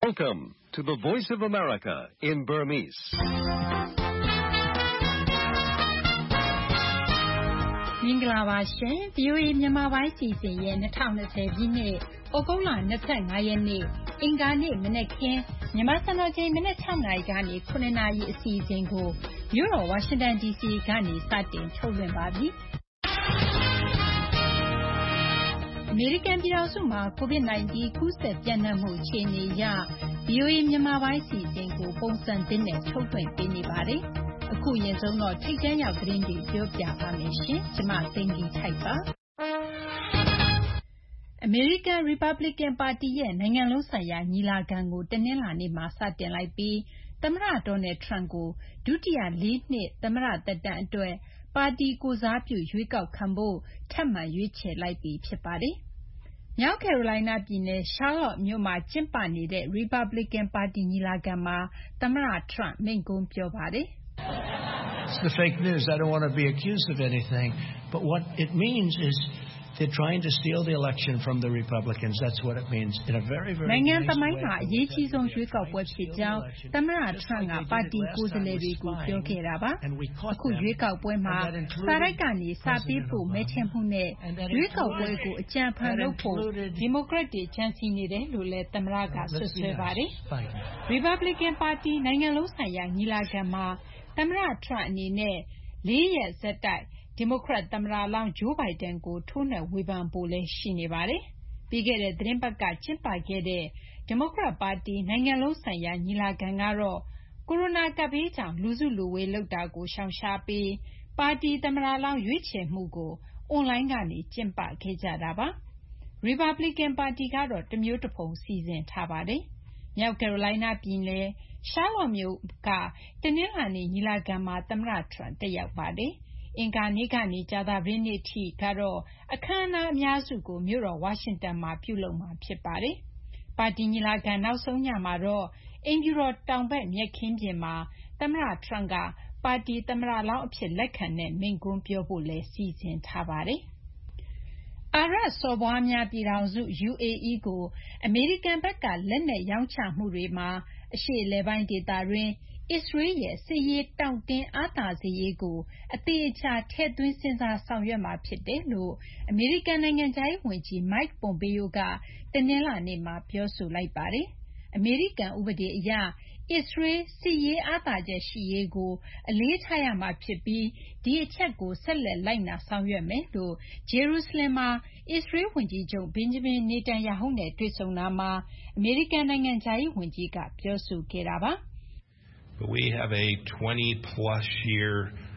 Welcome to the Voice of America in Burmese. ။မင်္ဂလာပါရှင် VOA မြန်မာပိုင်းစီစဉ်ရဲ့2020ပြည့်နှစ်ဩဂုတ်လ25ရက်နေ့အင်္ဂါနေ့မနက်ခင်းမြန်မာစံတော်ချိန်မနက်6နာရီကနေ9နာရီအစီအစဉ်ကိုမြို့တော်ဝါရှင်တန် DC ကနေစတင်ထုတ်လွှင့်ပါပြီ။အမေရိကန်ပြည်ထောင်စုမှာ COVID-19 ကူးစက်ပြန့်နှံ့မှုအခြေအနေအရ VOA မြန်မာပိုင်းစီစဉ်ကိုပုံစံသစ်နဲ့ထုတ်လွှင့်ပေးနေပါတယ်။အခုအရင်ဆုံးတော့ထိပ်တန်းရောက်သတင်းတွေပြောပြပါမယ်ရှင်။ကျွန်မသိန်းကြီးထိုက်ပါ။အမေရိကန် Republican ပါတီရဲ့နိုင်ငံလုံးဆိုင်ရာညီလာခံကိုတနင်္လာနေ့မှာစတင်လိုက်ပြီးသမ္မတ Donald Trump ကိုဒုတိယ4နှစ်သမ္မတသက်တမ်းအတွက်ပါတီကိုယ်စားပြုရွေးကောက်ခံဖို့ထပ်မံရွေးချယ်လိုက်ပြီဖြစ်ပါတယ်။မြောက်ကယ်ရိုလိုင်းနားပြည်နယ် Charlotte မြို့မှာကျင်းပနေတဲ့ Republican ပါတီညီလာခံမှာသမ္မတ Trump မိန့်ခွန်းပြောပါတယ်။ It's the fake news. I don't want to be accused of anything. But what it means is they're trying to steal the election from the Republicans. That's what it means. In a very, very နိုင်ငံသမိုင်းမှာအရေးကြီးဆုံးရွေးကောက်ပွဲဖြစ်ကြောင်းသမ္မတ Trump ကပါတီကိုယ်စားလှယ်တွေကိုပြောခဲ့တာပါ။အခုရွေးကောက်ပွဲမှာစာတိုက်ကနေစာပေးဖို့မဲထည့်မှုနဲ့ရွေးကောက်ပွဲကိုအကြံဖန်လုပ်ဖို့ဒီမိုကရက်တွေကြံစည်နေတယ်လို့လည်းသမ္မတကဆွဆွဲပါတယ်။ Republican ပါတီနိုင်ငံလုံးဆိုင်ရာညီလာခံမှာသမ္မတ Trump အနေနဲ့4 ရက်ဆက်တိုက်ဒီမိုကရက်သမ္မတလောင်း Joe Biden ကိုထိုးနှက်ဝေဖန်ဖို့လည်းရှိနေပါတယ်။ပြီးခဲ့တဲ့သီတင်းပတ်ကကျင်းပခဲ့တဲ့ဒီမိုကရက်ပါတီနိုင်ငံလုံးဆိုင်ရာညီလာခံကတော့ကိုရိုနာကပ်ဘေးကြောင့်လူစုလူဝေးလုပ်တာကိုရှောင်ရှားပြီးပါတီသမ္မတလောင်းရွေးချယ်မှုကိုအွန်လိုင်းကနေကျင်းပခဲ့ကြတာပါ။ Republican ပါတီကတော့တမျိုးတဖုံစီစဉ်ထားပါတယ်။မြောက်ကယ်ရိုလိုင်းနားပြည်နယ် Charlotte မြို့ကတနင်္လာနေ့ညီလာခံမှာသမ္မတ Trump တက်ရောက်ပါတယ်။အင်္ဂါနေ့ကနေကြာသပတေးနေ့ထိကတော့အခမ်းအနားအများစုကိုမြို့တော်ဝါရှင်တန်မှာပြုလုပ်မှာဖြစ်ပါတယ်။ပါတီညီလာခံနောက်ဆုံးညမှာတော့အိမ်ဖြူတော်တောင်ဘက်မြက်ခင်းပြင်မှာသမ္မတ Trump ကပါတီသမ္မတလောင်းအဖြစ်လက်ခံတဲ့မိန့်ခွန်းပြောဖို့လည်းစီစဉ်ထားပါတယ်။အာရပ်စော်ဘွားများပြည်ထောင်စု UAE ကိုအမေရိကန်ဘက်ကလက်နက်ရောင်းချမှုတွေမှာအရှေ့အလယ်ပိုင်းဒေသတွင်းအစ္စရေးရဲ့စစ်ရေးတောင့်တင်းအားသာစေရေးကိုအသေးအချာထည့်သွင်းစဉ်းစားဆောင်ရွက်မှာဖြစ်တယ်လို့အမေရိကန်နိုင်ငံခြားရေးဝန်ကြီး Mike Pompeo ကတနင်္လာနေ့မှာပြောဆိုလိုက်ပါတယ်။အမေရိကန်ဥပဒေအရအစ္စရေးစစ်ရေးအားသာချက်ရှိရေးကိုအလေးထားရမှာဖြစ်ပြီးဒီအချက်ကိုဆက်လက်လိုက်နာဆောင်ရွက်မယ်လို့ဂျေရုဆလင်မှာအစ္စရေးဝန်ကြီးချုပ် Benjamin Netanyahu နဲ့တွေ့ဆုံတာမှာအမေရိကန်နိုင်ငံခြားရေးဝန်ကြီးကပြောဆိုခဲ့တာပါ။ But we have a 20-plus year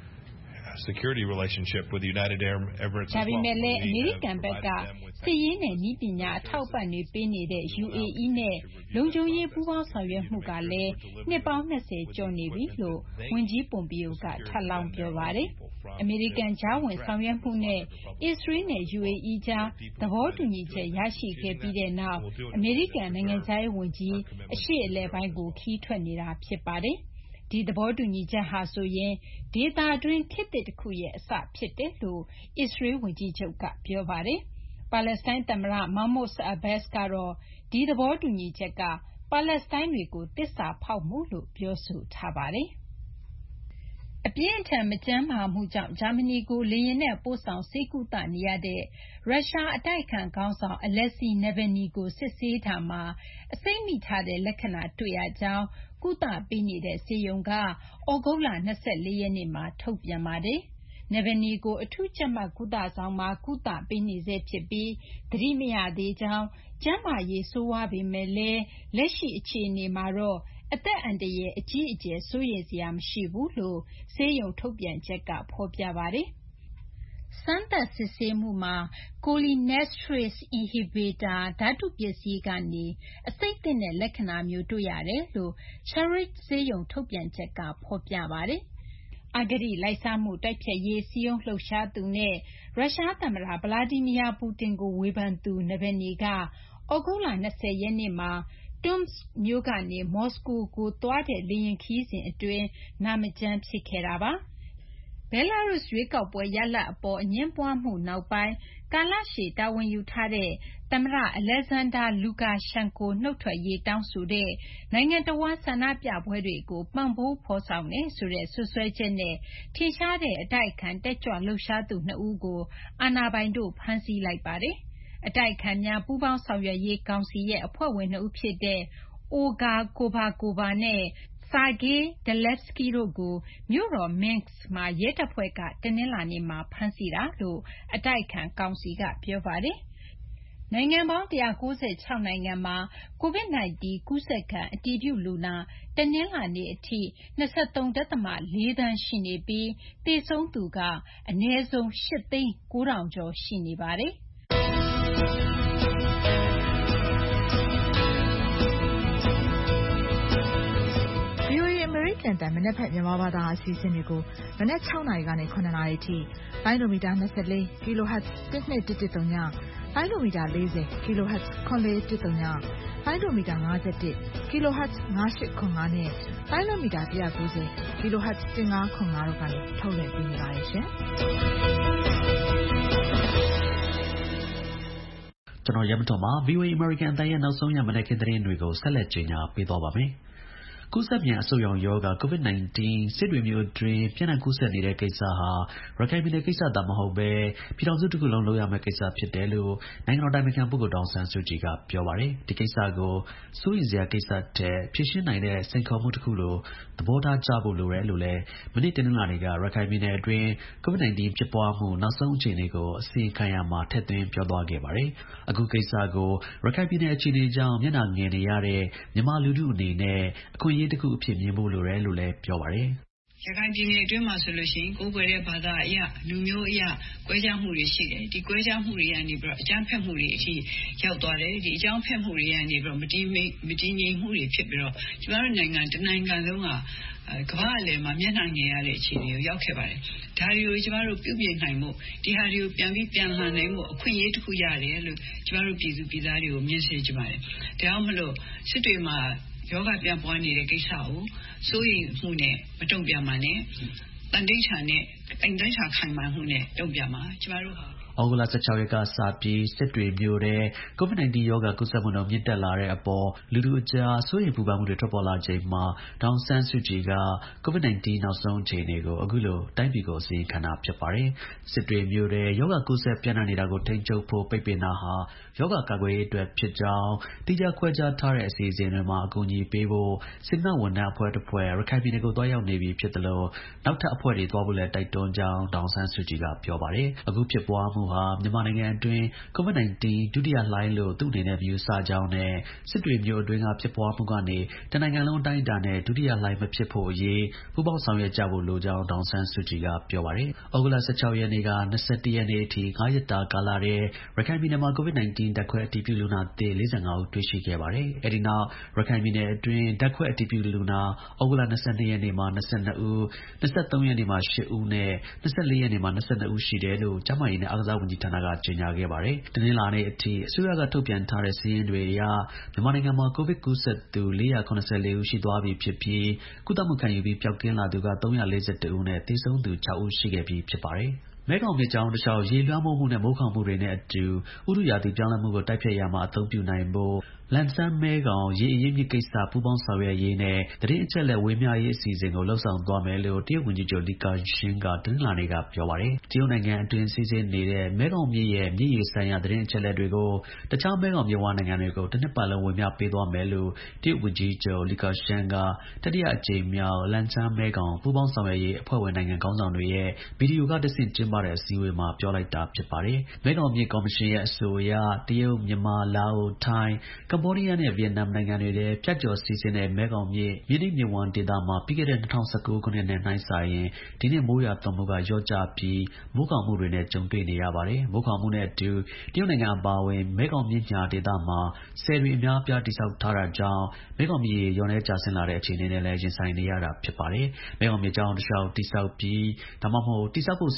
security relationship with the United Arab Emirates. ဒါပေမဲ့လည်းအမေရိကန်ဘက်ကစစ်ရေးနဲ့နည်းပညာအထောက်အပံ့တွေပေးနေတဲ့ UAE နဲ့လုံခြုံရေးပူးပေါင်းဆောင်ရွက်မှုကလည်းနှစ်ပေါင်း20ကျော်နေပြီလို့ဝန်ကြီး Pompeo ကထပ်လောင်းပြောပါတယ်။အမေရိကန်ကြားဝင်ဆောင်ရွက်မှုနဲ့အစ္စရေးနဲ့ UAE ကြားသဘောတူညီချက်ရရှိခဲ့ပြီးတဲ့နောက်အမေရိကန်နိုင်ငံခြားရေးဝန်ကြီးအရှေ့အလယ်ပိုင်းကိုခရီးထွက်နေတာဖြစ်ပါတယ်။ဒီသဘောတူညီချက်ဟာဆိုရင်ဒေသတွင်းခေတ်သစ်တစ်ခုရဲ့အစဖြစ်တယ်လို့အစ္စရေးဝန်ကြီးချုပ်ကပြောပါတယ်။ပါလက်စတိုင်းသမ္မတ Mahmoud Abbas ကတော့ဒီသဘောတူညီချက်ကပါလက်စတိုင်းတွေကိုသစ္စာဖောက်မှုလို့ပြောဆိုထားပါတယ်။အပြင်းအထန်မကျန်းမာမှုကြောင့်ဂျာမနီကိုလေယာဉ်နဲ့ပို့ဆောင်ဆေးကုသနေရတဲ့ရုရှားအတိုက်အခံခေါင်းဆောင် Alexei Navalny ကိုစစ်ဆေးတာမှာအဆိပ်မိထားတဲ့လက္ခဏာတွေ့ရကြောင်းကုသပေးနေတဲ့ဆေးရုံကဩဂုတ်လ24ရက်နေ့မှာထုတ်ပြန်ပါတယ်။ Navalny ကိုအထူးကြပ်မတ်ကုသဆောင်မှာကုသပေးနေဆဲဖြစ်ပြီးသတိမရသေးကြောင်းကျန်းမာရေးဆိုးဝါးပေမဲ့လည်းလက်ရှိအခြေအနေမှာတော့အသက်အန္တရာယ်အကြီးအကျယ်စိုးရိမ်စရာမရှိဘူးလို့ဆေးရုံထုတ်ပြန်ချက်ကဖော်ပြပါတယ်။စမ်းသပ်စစ်ဆေးမှုမှာ cholinesterase inhibitor ဓာတုပစ္စည်းကနေအဆိပ်သင့်တဲ့လက္ခဏာမျိုးတွေ့ရတယ်လို့ Charite ဆေးရုံထုတ်ပြန်ချက်ကဖော်ပြပါတယ်။အဂတိလိုက်စားမှုတိုက်ဖျက်ရေးစည်းရုံးလှုပ်ရှားသူနဲ့ရုရှားသမ္မတဗလာဒီမီယာပူတင်ကိုဝေဖန်သူ Navalny ကဩဂုတ်လ20ရက်နေ့မှာTomsk မြို့ကနေမော်စကိုကိုသွားတဲ့လေယာဉ်ခရီးစဉ်အတွင်းနာမကျန်းဖြစ်ခဲ့တာပါ။ဘဲလာရုစ်ရွေးကောက်ပွဲရလဒ်အပေါ်အငြင်းပွားမှုနောက်ပိုင်းကာလရှည်တာဝန်ယူထားတဲ့သမ္မတ Alexander Lukashenko နုတ်ထွက်ရေးတောင်းဆိုတဲ့နိုင်ငံတဝန်းဆန္ဒပြပွဲတွေကိုပံ့ပိုးဖော်ဆောင်တယ်ဆိုတဲ့စွပ်စွဲချက်နဲ့ထင်ရှားတဲ့အတိုက်အခံတက်ကြွလှုပ်ရှားသူ2ဦးကိုအာဏာပိုင်တို့ဖမ်းဆီးလိုက်ပါတယ်။အတိုက်အခံများပူးပေါင်းဆောင်ရွက်ရေးကောင်စီရဲ့အဖွဲ့ဝင်2ဦးဖြစ်တဲ့ Olga Kovalkova နဲ့ Sergei Dletsky တို့ကိုမြို့တော် Minsk မှာရဲတပ်ဖွဲ့ကတနင်္လာနေ့မှာဖမ်းဆီးတာလို့အတိုက်အခံကောင်စီကပြောပါတယ်။နိုင်ငံပေါင်း196နိုင်ငံမှာ COVID-19 ကူးစက်ခံအတည်ပြုလူနာတနင်္လာနေ့အထိ 23.4 သန်းရှိနေပြီးသေဆုံးသူကအနည်းဆုံး 8,900,000 ကျော်ရှိနေပါတယ်။ VOA အမေရိကန်တန်မနက်ဖြန်မြန်မာဘာသာအစီအစဉ်တွေကိုမနက်6နာရီကနေ9နာရီအထိလိုင်းဒိုမီတာ24 kHz 1213ညလိုင်းဒိုမီတာ40 kHz 9410ညလိုင်းဒိုမီတာ51 kHz 9805နဲ့လိုင်းဒိုမီတာ190 kHz 1505တို့ကနေထုတ်လွှင့်ပေးနေပါတယ်ရှင်ကျွန်တော်ရမတော်မှာ VOA American အသံရဲ့နောက်ဆုံးရမနက်ခင်းသတင်းတွေကိုဆက်လက်ကြေညာပေးသွားပါမယ်။ကူးစက်မြန်အဆုတ်ရောင်ရောဂါ COVID-19 စစ်တွေမျိုးအတွင်းပြန့်နှံ့ကူးစက်နေတဲ့ကိစ္စဟာရခိုင်ပြည်နယ်ကိစ္စသာမဟုတ်ပဲပြည်ထောင်စုတစ်ခုလုံးလုပ်ရမယ့်ကိစ္စဖြစ်တယ်လို့နိုင်ငံတော်တိုင်ပင်ခံပုဂ္ဂိုလ်ဒေါအောင်ဆန်းစုကြည်ကပြောပါတယ်။ဒီကိစ္စကိုစိုးရိမ်စရာကိစ္စတဲ့ဖြေရှင်းနိုင်တဲ့စိန်ခေါ်မှုတစ်ခုလို့သဘောထားကြဖို့လိုတယ်လို့လည်းမနေ့တနင်္လာနေ့ကရခိုင်ပြည်နယ်အတွင်း COVID-19 ဖြစ်ပွားမှုနောက်ဆုံးအခြေအနေကိုအစီရင်ခံရမှာထည့်သွင်းပြောသွားခဲ့ပါတယ်။အခုကိစ္စကိုရခိုင်ပြည်နယ်အခြေအနေကြောင့်မျက်နှာငယ်နေရတဲ့မြန်မာလူထုအနေနဲ့အခွင့်အရေးတစ်ခုအဖြစ်မြင်ဖို့လိုတယ်လို့လည်းပြောပါတယ်။ရခိုင်ပြည်နယ်အတွင်းမှာဆိုလို့ရှိရင်ကိုယ်ကွယ်တဲ့ဘာသာအရလူမျိုးအရကွဲခြားမှုတွေရှိတယ်ဒီကွဲခြားမှုတွေကနေပြီးတော့အကြမ်းဖက်မှုတွေအထိရောက်သွားတယ်ဒီအကြမ်းဖက်မှုတွေကနေပြီးတော့မတည်ငြိမ်မှုတွေဖြစ်ပြီးတော့ကျမတို့နိုင်ငံတနိုင်ငံလုံးကကမ္ဘာအလယ်မှာမျက်နှာငယ်ရတဲ့အခြေအနေကိုရောက်ခဲ့ပါတယ်ဒါတွေကိုကျမတို့ပြုပြင်နိုင်မှုဒီဟာတွေကိုပြန်လှန်နိုင်မှုအခွင့်အရေးတစ်ခုရတယ်လို့ကျမတို့ပြည်သူပြည်သားတွေကိုမြင်စေချင်ပါတယ်ဒါကြောင့်မလို့စစ်တွေမှာယောဂပြန်ပွားနေတဲ့ကိစ္စကိုစိုးရိမ်မှုနဲ့မတုံ့ပြန်ပါနဲ့တန်တိတ်ချာနဲ့တိုင်တန်းချာခိုင်မာမှုနဲ့တုံ့ပြန်ပါကျမတို့ဟာဩဂုတ်လ16ရက်ကစပြီးစစ်တွေမြို့တဲ့ COVID-19 ရောဂါကူးစက်မှုနှုန်းမြင့်တက်လာတဲ့အပေါ်လူထုအကြားစိုးရိမ်ပူပန်မှုတွေထွက်ပေါ်လာချိန်မှာဒေါအောင်ဆန်းစုကြည်က COVID-19 နောက်ဆုံးအခြေအနေကိုအခုလိုတိုင်းပြည်ကိုအစီရင်ခံတာဖြစ်ပါတယ်။စစ်တွေမြို့တဲ့ရောဂါကူးစက်ပြန့်နှံ့နေတာကိုထိန်းချုပ်ဖို့ပိတ်ပင်တာဟာရောဂါကာကွယ်ရေးအတွက်ဖြစ်ကြောင်းတိကျခွဲခြားထားတဲ့အစီအစဉ်တွေမှာအကူအညီပေးဖို့စေတနာ့ဝန်ထမ်းအဖွဲ့တစ်ဖွဲ့ရခိုင်ပြည်နယ်ကိုသွားရောက်နေပြီဖြစ်တယ်လို့နောက်ထပ်အဖွဲ့တွေသွားဖို့လည်းတိုက်တွန်းကြောင်းဒေါအောင်ဆန်းစုကြည်ကပြောပါတယ်။အခုဖြစ်ပွားမှုဟာမြန်မာနိုင်ငံအတွင်း COVID-19 ဒုတိယလှိုင်းလို့သူ့အနေနဲ့မယူဆကြောင်းနဲ့စစ်တွေမြို့အတွင်းကဖြစ်ပွားမှုကနေတနိုင်ငံလုံးအတိုင်းအတာနဲ့ဒုတိယလှိုင်းမဖြစ်ဖို့အရေးပူးပေါင်းဆောင်ရွက်ကြဖို့လိုကြောင်းဒေါအောင်ဆန်းစုကြည်ကပြောပါတယ်။ဩဂုတ်လ16ရက်နေ့က21ရက်နေ့အထိ9ရက်တာကာလတည်းရခိုင်ပြည်နယ်မှာ COVID-19 ဓာတ်ခွဲအတည်ပြုလူနာသစ်45ဦးတွေ့ရှိခဲ့ပါတယ်။အဲဒီနောက်ရခိုင်ပြည်နယ်အတွင်းဓာတ်ခွဲအတည်ပြုလူနာဩဂုတ်လ22ရက်နေ့မှာ22ဦး23ရက်နေ့မှာ8ဦးနဲ့24ရက်နေ့မှာ22ဦးရှိတယ်လို့ကျန်းမာရေးနဲ့အားကစားဝန်ကြီးဌာနကကြေညာခဲ့ပါတယ်။တနင်္လာနေ့အထိအစိုးရကထုတ်ပြန်ထားတဲ့စာရင်းတွေအရမြန်မာနိုင်ငံမှာကိုဗစ်ကူးစက်သူ494ဦးရှိသွားပြီဖြစ်ပြီးကုသမှုခံယူပြီးပျောက်ကင်းလာသူက341ဦးနဲ့သေဆုံးသူ6ဦးရှိခဲ့ပြီးဖြစ်ပါတယ်။မဲခေါင်မြစ်ကြောင်းတစ်လျှောက်ရေလွှမ်းမိုးမှုနဲ့မိုးခေါင်မှုတွေနဲ့အတူဥတုရာသီပြောင်းလဲမှုကိုတိုက်ဖျက်ရာမှာအသုံးပြုနိုင်ဖို့လန်ဆန်းမဲခေါင်ရေအရင်းမြစ်ကိစ္စပူးပေါင်းဆောင်ရွက်ရေးနဲ့သတင်းအချက်အလက်ဝေမျှရေးအစီအစဉ်ကိုလှုပ်ဆောင်သွားမယ်လို့တရုတ်ဝန်ကြီးချုပ်လီကာရှင်းကတနင်္လာနေ့ကပြောပါတယ်။တရုတ်နိုင်ငံအတွင်းစီးဆင်းနေတဲ့မဲခေါင်မြစ်ရဲ့မြစ်ရေဆိုင်ရာသတင်းအချက်အလက်တွေကိုတခြားမဲခေါင်မြစ်ဝှမ်းနိုင်ငံတွေကိုတစ်နှစ်ပတ်လုံးဝေမျှပေးသွားမယ်လို့တရုတ်ဝန်ကြီးချုပ်လီကာရှင်းကတတိယအကြိမ်မြောက်လန်ဆန်းမဲခေါင်ပူးပေါင်းဆောင်ရွက်ရေးအဖွဲ့ဝင်နိုင်ငံခေါင်းဆောင်တွေရဲ့ဗီဒီယိုကတဆင့်ကျင်းပတဲ့အစည်းအဝေးမှာပြောလိုက်တာဖြစ်ပါတယ်။မဲခေါင်မြစ်ကော်မရှင်ရဲ့အဆိုအရတရုတ်မြန်မာလာအိုထိုင်းကမ္ဘောဒီးယားနဲ့ဗီယက်နမ်နိုင်ငံတွေထဲဖြတ်ကျော်စီးဆင်းတဲ့မဲခေါင်မြစ်မြစ်ဝှမ်းဒေသမှာပြီးခဲ့တဲ့2019ခုနှစ်နဲ့နှိုင်းစာရင်ဒီနှစ်မိုးရွာသွန်းမှုကလျော့ကျပြီးမိုးခေါင်မှုတွေနဲ့ကြုံတွေ့နေရပါတယ်။မိုးခေါင်မှုနဲ့အတူတရုတ်နိုင်ငံအပါအဝင်မဲခေါင်မြစ်ညာဒေသမှာဆည်တွေအများအပြားတည်ဆောက်ထားတာကြောင့်မဲခေါင်မြစ်ရေလျော့နည်းကျဆင်းလာတဲ့အခြေအနေနဲ့လည်းရင်ဆိုင်နေရတာဖြစ်ပါတယ်။မဲခေါင်မြစ်ကြောင်းတစ်လျှောက်တည်ဆောက်ပြီးဒါမှမဟုတ်တည်ဆောက်ဖို့စီစဉ်ထား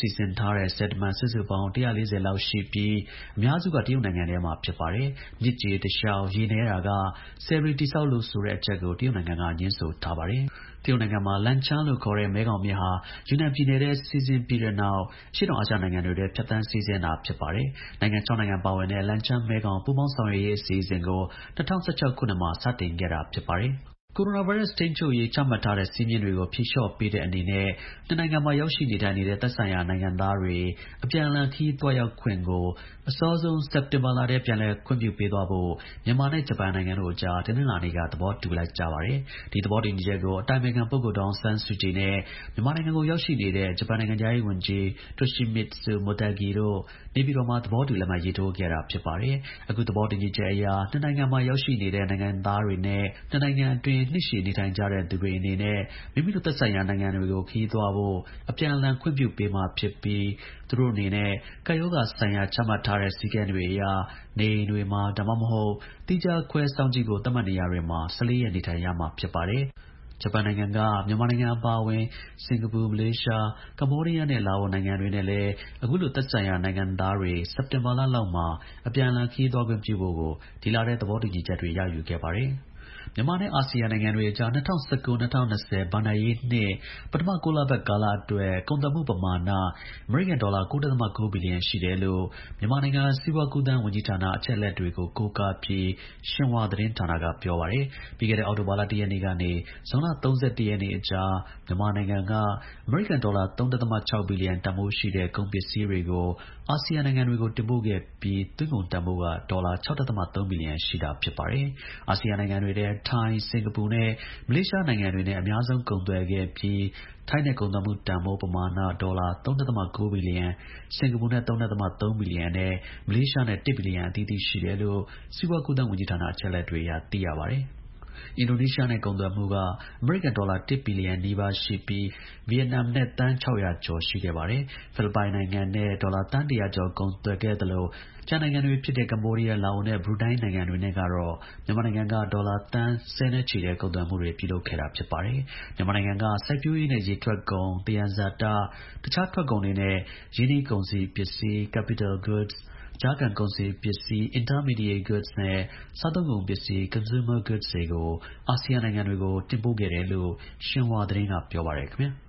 ထားတဲ့ ဆယ်တမန်စုစုပေါင်း 140 လောက်ရှိပြီး အများစုက တရုတ်နိုင်ငံထဲမှာဖြစ်ပါတယ်။ မြစ်ကြေတစ်လျှောက် ရေနည်းတာက ဆည်တွေတည်ဆောက်လို့ဆိုတဲ့အချက်ကို တရုတ်နိုင်ငံက ငြင်းဆိုထားပါတယ်။ တရုတ်နိုင်ငံမှာ လန်ချန်းလို့ခေါ်တဲ့ မဲခေါင်မြစ်ဟာ ယူနန်ပြည်နယ်ထဲ စီးဆင်းပြီးတဲ့နောက် အရှေ့တောင်အာရှနိုင်ငံတွေထဲ ဖြတ်သန်းစီးဆင်းတာဖြစ်ပါတယ်။ နိုင်ငံ 6 နိုင်ငံပါဝင်တဲ့ လန်ချန်း-မဲခေါင် ပူးပေါင်းဆောင်ရွက်ရေးအစီအစဉ်ကို ၂၀၁၆ ခုနှစ်မှာ စတင်ခဲ့တာဖြစ်ပါတယ်။ ကိုရိုနာဗိုင်းရပ်စ်ထိန်းချုပ်ရေး ချမှတ်ထားတဲ့ စည်းမျဉ်းတွေကို ဖြေလျှော့ပေးတဲ့အနေနဲ့ နှစ်နိုင်ငံမှာ ရောက်ရှိနေထိုင်နေတဲ့ သက်ဆိုင်ရာ နိုင်ငံသားတွေ အပြန်အလှန် ခရီးသွားရောက်ခွင့်ကို အစောဆုံး စက်တင်ဘာလထဲ ပြန်လည်ခွင့်ပြုပေးသွားဖို့ မြန်မာနဲ့ ဂျပန်နိုင်ငံတို့အကြား တနင်္လာနေ့က သဘောတူလိုက်ကြပါတယ်။ ဒီသဘောတူညီချက်ကို အတိုင်ပင်ခံပုဂ္ဂိုလ် ဒေါ်အောင်ဆန်းစုကြည်နဲ့ မြန်မာနိုင်ငံကို ရောက်ရှိနေတဲ့ ဂျပန်နိုင်ငံခြားရေးဝန်ကြီး Toshimitsu Motegi တို့ နေပြည်တော်မှာ သဘောတူ လက်မှတ်ရေးထိုးခဲ့တာဖြစ်ပါတယ်။ အခု သဘောတူညီချက်အရ နှစ်နိုင်ငံမှာ ရောက်ရှိနေတဲ့ နိုင်ငံသားတွေနဲ့ နှစ်နိုင်ငံအတွင်း နှစ်ရှည်နေထိုင်ကြတဲ့သူတွေအနေနဲ့ မိမိတို့သက်ဆိုင်ရာနိုင်ငံတွေကို ခရီးသွားဖို့ အပြန်အလှန် ခွင့်ပြုပေးမှာဖြစ်ပြီး သူတို့အနေနဲ့ ကပ်ရောဂါဆိုင်ရာ ချမှတ်ထားတဲ့ စည်းကမ်းတွေအရ နေအိမ်တွေမှာ ဒါမှမဟုတ် သီးခြားခွဲစောင့်ကြည့်ဖို့ သတ်မှတ်နေရာတွေမှာ 14 ရက် နေထိုင်ရမှာဖြစ်ပါတယ်။ ဂျပန်နိုင်ငံက မြန်မာနိုင်ငံအပါအဝင် စင်္ကာပူ၊ မလေးရှား၊ ကမ္ဘောဒီးယားနဲ့ လာအိုနိုင်ငံတွေနဲ့လည်း အခုလို သက်ဆိုင်ရာ နိုင်ငံသားတွေ စက်တင်ဘာလလောက်မှာ အပြန်အလှန် ခရီးသွားခွင့်ပြုဖို့ကို ဒီလထဲ သဘောတူညီချက်တွေ ရယူခဲ့ပါတယ်။ မြန်မာနဲ့ အာဆီယံနိုင်ငံတွေအကြား ၂၀၁၉-၂၀၂၀ ဘဏ္ဍာရေးနှစ် ပထမ ၉ လပတ်ကာလအတွက် ကုန်သွယ်မှုပမာဏ အမေရိကန်ဒေါ်လာ 9.9 ဘီလီယံ ရှိတယ်လို့ မြန်မာနိုင်ငံ စီးပွားကူးသန်းဝန်ကြီးဌာန အချက်အလက်တွေကို ကိုးကားပြီး ရှင်ဟွာသတင်းဌာနက ပြောပါတယ်။ ပြီးခဲ့တဲ့ အောက်တိုဘာလ ၁ ရက်နေ့ကနေ ဇွန်လ ၃၁ ရက်နေ့အကြား မြန်မာနိုင်ငံက အမေရိကန်ဒေါ်လာ 3.6 ဘီလီယံတန်ဖိုးရှိတဲ့ ကုန်ပစ္စည်းတွေကို အာဆီယံနိုင်ငံတွေကို တင်ပို့ခဲ့ပြီး သွင်းကုန်တန်ဖိုးက ဒေါ်လာ 6.3 ဘီလီယံရှိတာဖြစ်ပါတယ်။ အာဆီယံနိုင်ငံတွေထဲ ထိုင်း၊ စင်္ကာပူနဲ့ မလေးရှားနိုင်ငံတွေနဲ့ အများဆုံး ကုန်သွယ်ခဲ့ပြီး ထိုင်းနဲ့ ကုန်သွယ်မှုတန်ဖိုးပမာဏ ဒေါ်လာ 3.9 ဘီလီယံ၊ စင်္ကာပူနဲ့ 3.3 ဘီလီယံနဲ့ မလေးရှားနဲ့ 1 ဘီလီယံ အသီးသီးရှိတယ်လို့ စီးပွားကူးသန်းဝန်ကြီးဌာန အချက်အလက်တွေအရ သိရပါတယ်။ အင်ဒိုနီးရှားနဲ့ ကုန်သွယ်မှုက အမေရိကန်ဒေါ်လာ 1 ဘီလီယံနီးပါးရှိပြီး ဗီယက်နမ်နဲ့ သန်း ၆၀၀ ကျော် ရှိခဲ့ပါတယ်။ ဖိလစ်ပိုင်နိုင်ငံနဲ့ ဒေါ်လာ သန်း ၁၀၀ ကျော် ကုန်သွယ်ခဲ့သလို ကျန်နိုင်ငံတွေဖြစ်တဲ့ ကမ္ဘောဒီးယား၊ လာအိုနဲ့ ဘရူနိုင်းနိုင်ငံတွေနဲ့ကတော့ မြန်မာနိုင်ငံက ဒေါ်လာ သန်း ဆယ်နဲ့ချီတဲ့ ကုန်သွယ်မှုတွေ ပြုလုပ်ခဲ့တာဖြစ်ပါတယ်။ မြန်မာနိုင်ငံက စိုက်ပျိုးရေးနဲ့ ရေထွက်ကုန်၊ သယံဇာတ၊ တခြားထွက်ကုန်တွေနဲ့ ရင်းနှီးကုန်စည်ပစ္စည်း capital goods ၊ ကြားခံကုန်စည်ပစ္စည်း intermediate goods နဲ့ စားသုံးကုန်ပစ္စည်း consumer goods တွေကို အာဆီယံနိုင်ငံတွေကို တင်ပို့ခဲ့တယ်လို့ ရှင်ဟွာသတင်းက ပြောပါတယ်ခင်ဗျာ။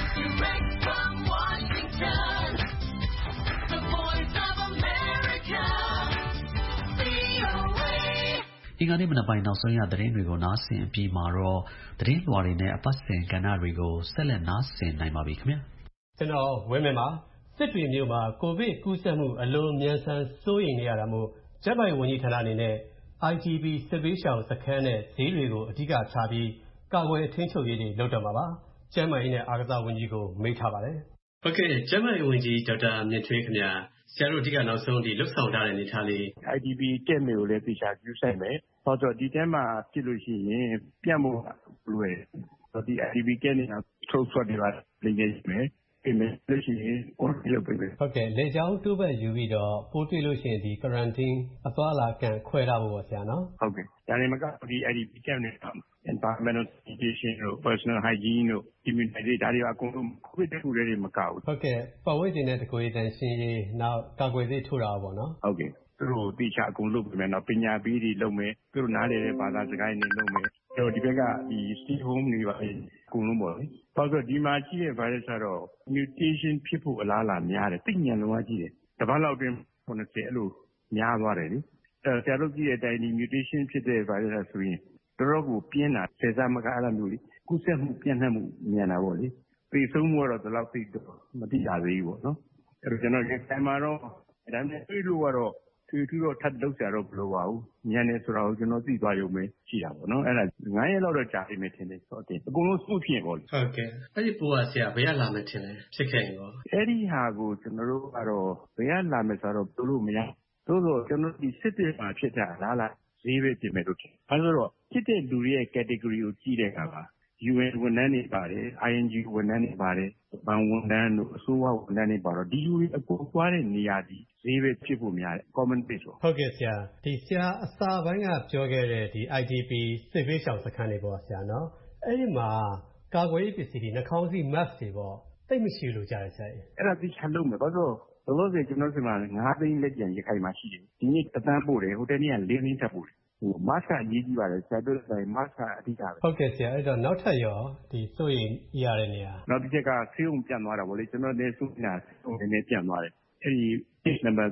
(အင်္ဂါနေ့မနက်ပိုင်း) နောက်ဆုံးရသတင်းတွေကို နားဆင်အပြီးမှာတော့ သတင်းလွှာတွေနဲ့ အပတ်စဉ်ကဏ္ဍတွေကို ဆက်လက် နားဆင်နိုင်ပါပြီခင်ဗျာ။ ကျွန်တော်ဝင်းမင်းပါ။ စစ်တွေမြို့မှာကိုဗစ်ကူးစက်မှုအလွန်မြန်ဆန်စိုးရိမ်နေရတာမို့ကျန်းမာရေးဝန်ကြီးဌာနအနေနဲ့ IDP စစ်ဘေးရှောင်စခန်းနဲ့ဈေးတွေကိုအဓိကထားပြီးကာကွယ်ထိန်းချုပ်ရေးတွေလုပ်တော့မှာပါ။ကျန်းမာရေးနဲ့အားကစားဝန်ကြီးကိုမေးထားပါတယ်။ ဟုတ်ကဲ့ကျန်းမာရေးဝန်ကြီးဒေါက်တာမြင့်ထွေးခင်ဗျာဆရာတို့အဓိကနောက်ဆုံးလုပ်ဆောင်ထားတဲ့အနေအထားလေး IDP camp တွေကိုလည်းသေချာ view စိုက်မယ်။ဘာလို့ဆိုတော့ဒီထဲမှာဖြစ်လို့ရှိရင်ပြန့်ဖို့လွယ်တယ်။ဒီ IDP camp တွေက throat swab တွေပါလိမ့်မယ်။ပြီးလို့ရှိရင် quarantine လုပ်ပေးမယ်။ဟုတ်ကဲ့လေကြောင်းတိုးပတ်ယူပြီးတော့ပိုးတွေ့လို့ရှိရင်ဒီ quarantine အသွားအလာကန့်ခွဲထားဖို့ပေါ့ဆရာနော်။ဟုတ်ကဲ့ဒါတွေမကဒီ IDP camp တွေမှာ environmental sanitation တို့ personal hygiene တို့ immunization ဒါတွေအကုန်လုံးကိုဗစ်တစ်ခုတည်းတင်မကဘူး။ဟုတ်ကဲ့ပတ်ဝန်းကျင်နဲ့တကိုယ်ရေသန့်ရှင်းရေးနောက်ကာကွယ်ဆေးထိုးတာပေါ့နော်။ဟုတ်ကဲ့သူတို့ကိုသေချာအကုန်လုပ်ပေးမယ်။နောက်ပညာပေးတွေလုပ်မယ်။သူတို့နားလည်တဲ့ဘာသာစကားတွေနဲ့လုပ်မယ်။အဲ့တော့ဒီဘက်ကဒီ stay home တွေပါအကုန်လုံးပေါ့လေ။ဘာလို့ဆိုတော့ဒီမှာရှိတဲ့ virus ကတော့ mutation ဖြစ်ဖို့အလားအလာများတယ်။သိပ်မြန်လွန်းအားကြီးတယ်။တပတ်လောက်အတွင်း70အဲ့လိုများသွားတယ်လေ။အဲ့တော့ဆရာတို့သိတဲ့အတိုင်းဒီ mutation ဖြစ်တဲ့ virus ကဆိုရင်တော်တော်ကိုပြင်းတာဆယ်ဆမကအဲ့လိုမျိုးလေ။ကူးစက်မှုပြန့်နှံ့မှုမြန်တာပေါ့လေ။သေဆုံးမှုကတော့ဒီလောက်သိတော့မသိကြသေးဘူးပေါ့နော်။အဲ့တော့ကျွန်တော်ရခိုင်မှာတော့ဒါပေမဲ့တွေ့လို့ကတော့ထွေထူးတော့ထပ်လုပ်စရာတော့မလိုပါဘူး။မြန်တယ်ဆိုတာကိုကျွန်တော်သိသွားရုံပဲရှိတာပေါ့နော်။အဲ့ဒါ9ရက်လောက်တော့ကြာလိမ့်မယ်ထင်တယ်။အကုန်လုံး smooth ဖြစ်ရင်ပေါ့လေ။ဟုတ်ကဲ့အဲ့ဒီပိုးကဆရာဘယ်ကလာမယ်ထင်လဲဖြစ်ခဲ့ရင်ရောအဲ့ဒီဟာကိုကျွန်တော်တို့ကတော့ဘယ်ကလာမယ်ဆိုတော့ပြောလို့မရဘူး။သို့သော်ကျွန်တော်ဒီစစ်တွေမှာဖြစ်တာလားဈေးပဲပြင်မယ်လို့ထင်တယ်။အဲဆိုတော့ဖြစ်တဲ့လူတွေရဲ့ category ကိုကြည့်တဲ့အခါမှာ UN ဝန်ထမ်းတွေပါတယ်။ ING ဝန်ထမ်းတွေပါတယ်။ဘဏ်ဝန်ထမ်းတို့အစိုးရဝန်ထမ်းတွေပါတော့ဒီလူတွေအကုန်သွားတဲ့နေရာဒီဈေးပဲဖြစ်ဖို့များတယ်။ common place ပေါ့ဟုတ်ကဲ့ဆရာဒီဆရာအစပိုင်းကပြောခဲ့တဲ့ဒီ IDP စစ်ဘေးရှောင်စခန်းတွေပေါ့ဆရာနော်အဲ့ဒီမှာကာကွယ်ရေးပစ္စည်းတွေနှာခေါင်းစည်း mask တွေပေါ့သိမရှိလို့ကြားတယ်ဆရာကြီးအဲ့ဒါသိချလုပ်မယ်ဘာလို့လောလောဆယ်ကျွန်တော်ဒီမှာ9သိန်းလက်ကျန်ရခိုင်မှာရှိတယ်ဒီနေ့တန်းပို့တယ်ဟိုတနေ့က4သိန်းထပ်ပို့တယ်မတ်ကအရေးကြီးပါတယ်ဆရာတို့ကမတ်ကအဓိကပဲဟုတ်ကဲ့ဆရာအဲ့တော့နောက်ထပ်ရောဒီစိုးရိမ်ရတဲ့နေရာနောက်တစ်ချက်ကဆေးရုံပြန်သွားတာဗောလေကျွန်တော်လည်းစိုးနေတာဆေးရုံနဲ့ပြန်သွားတယ်အဲ့ဒီ page number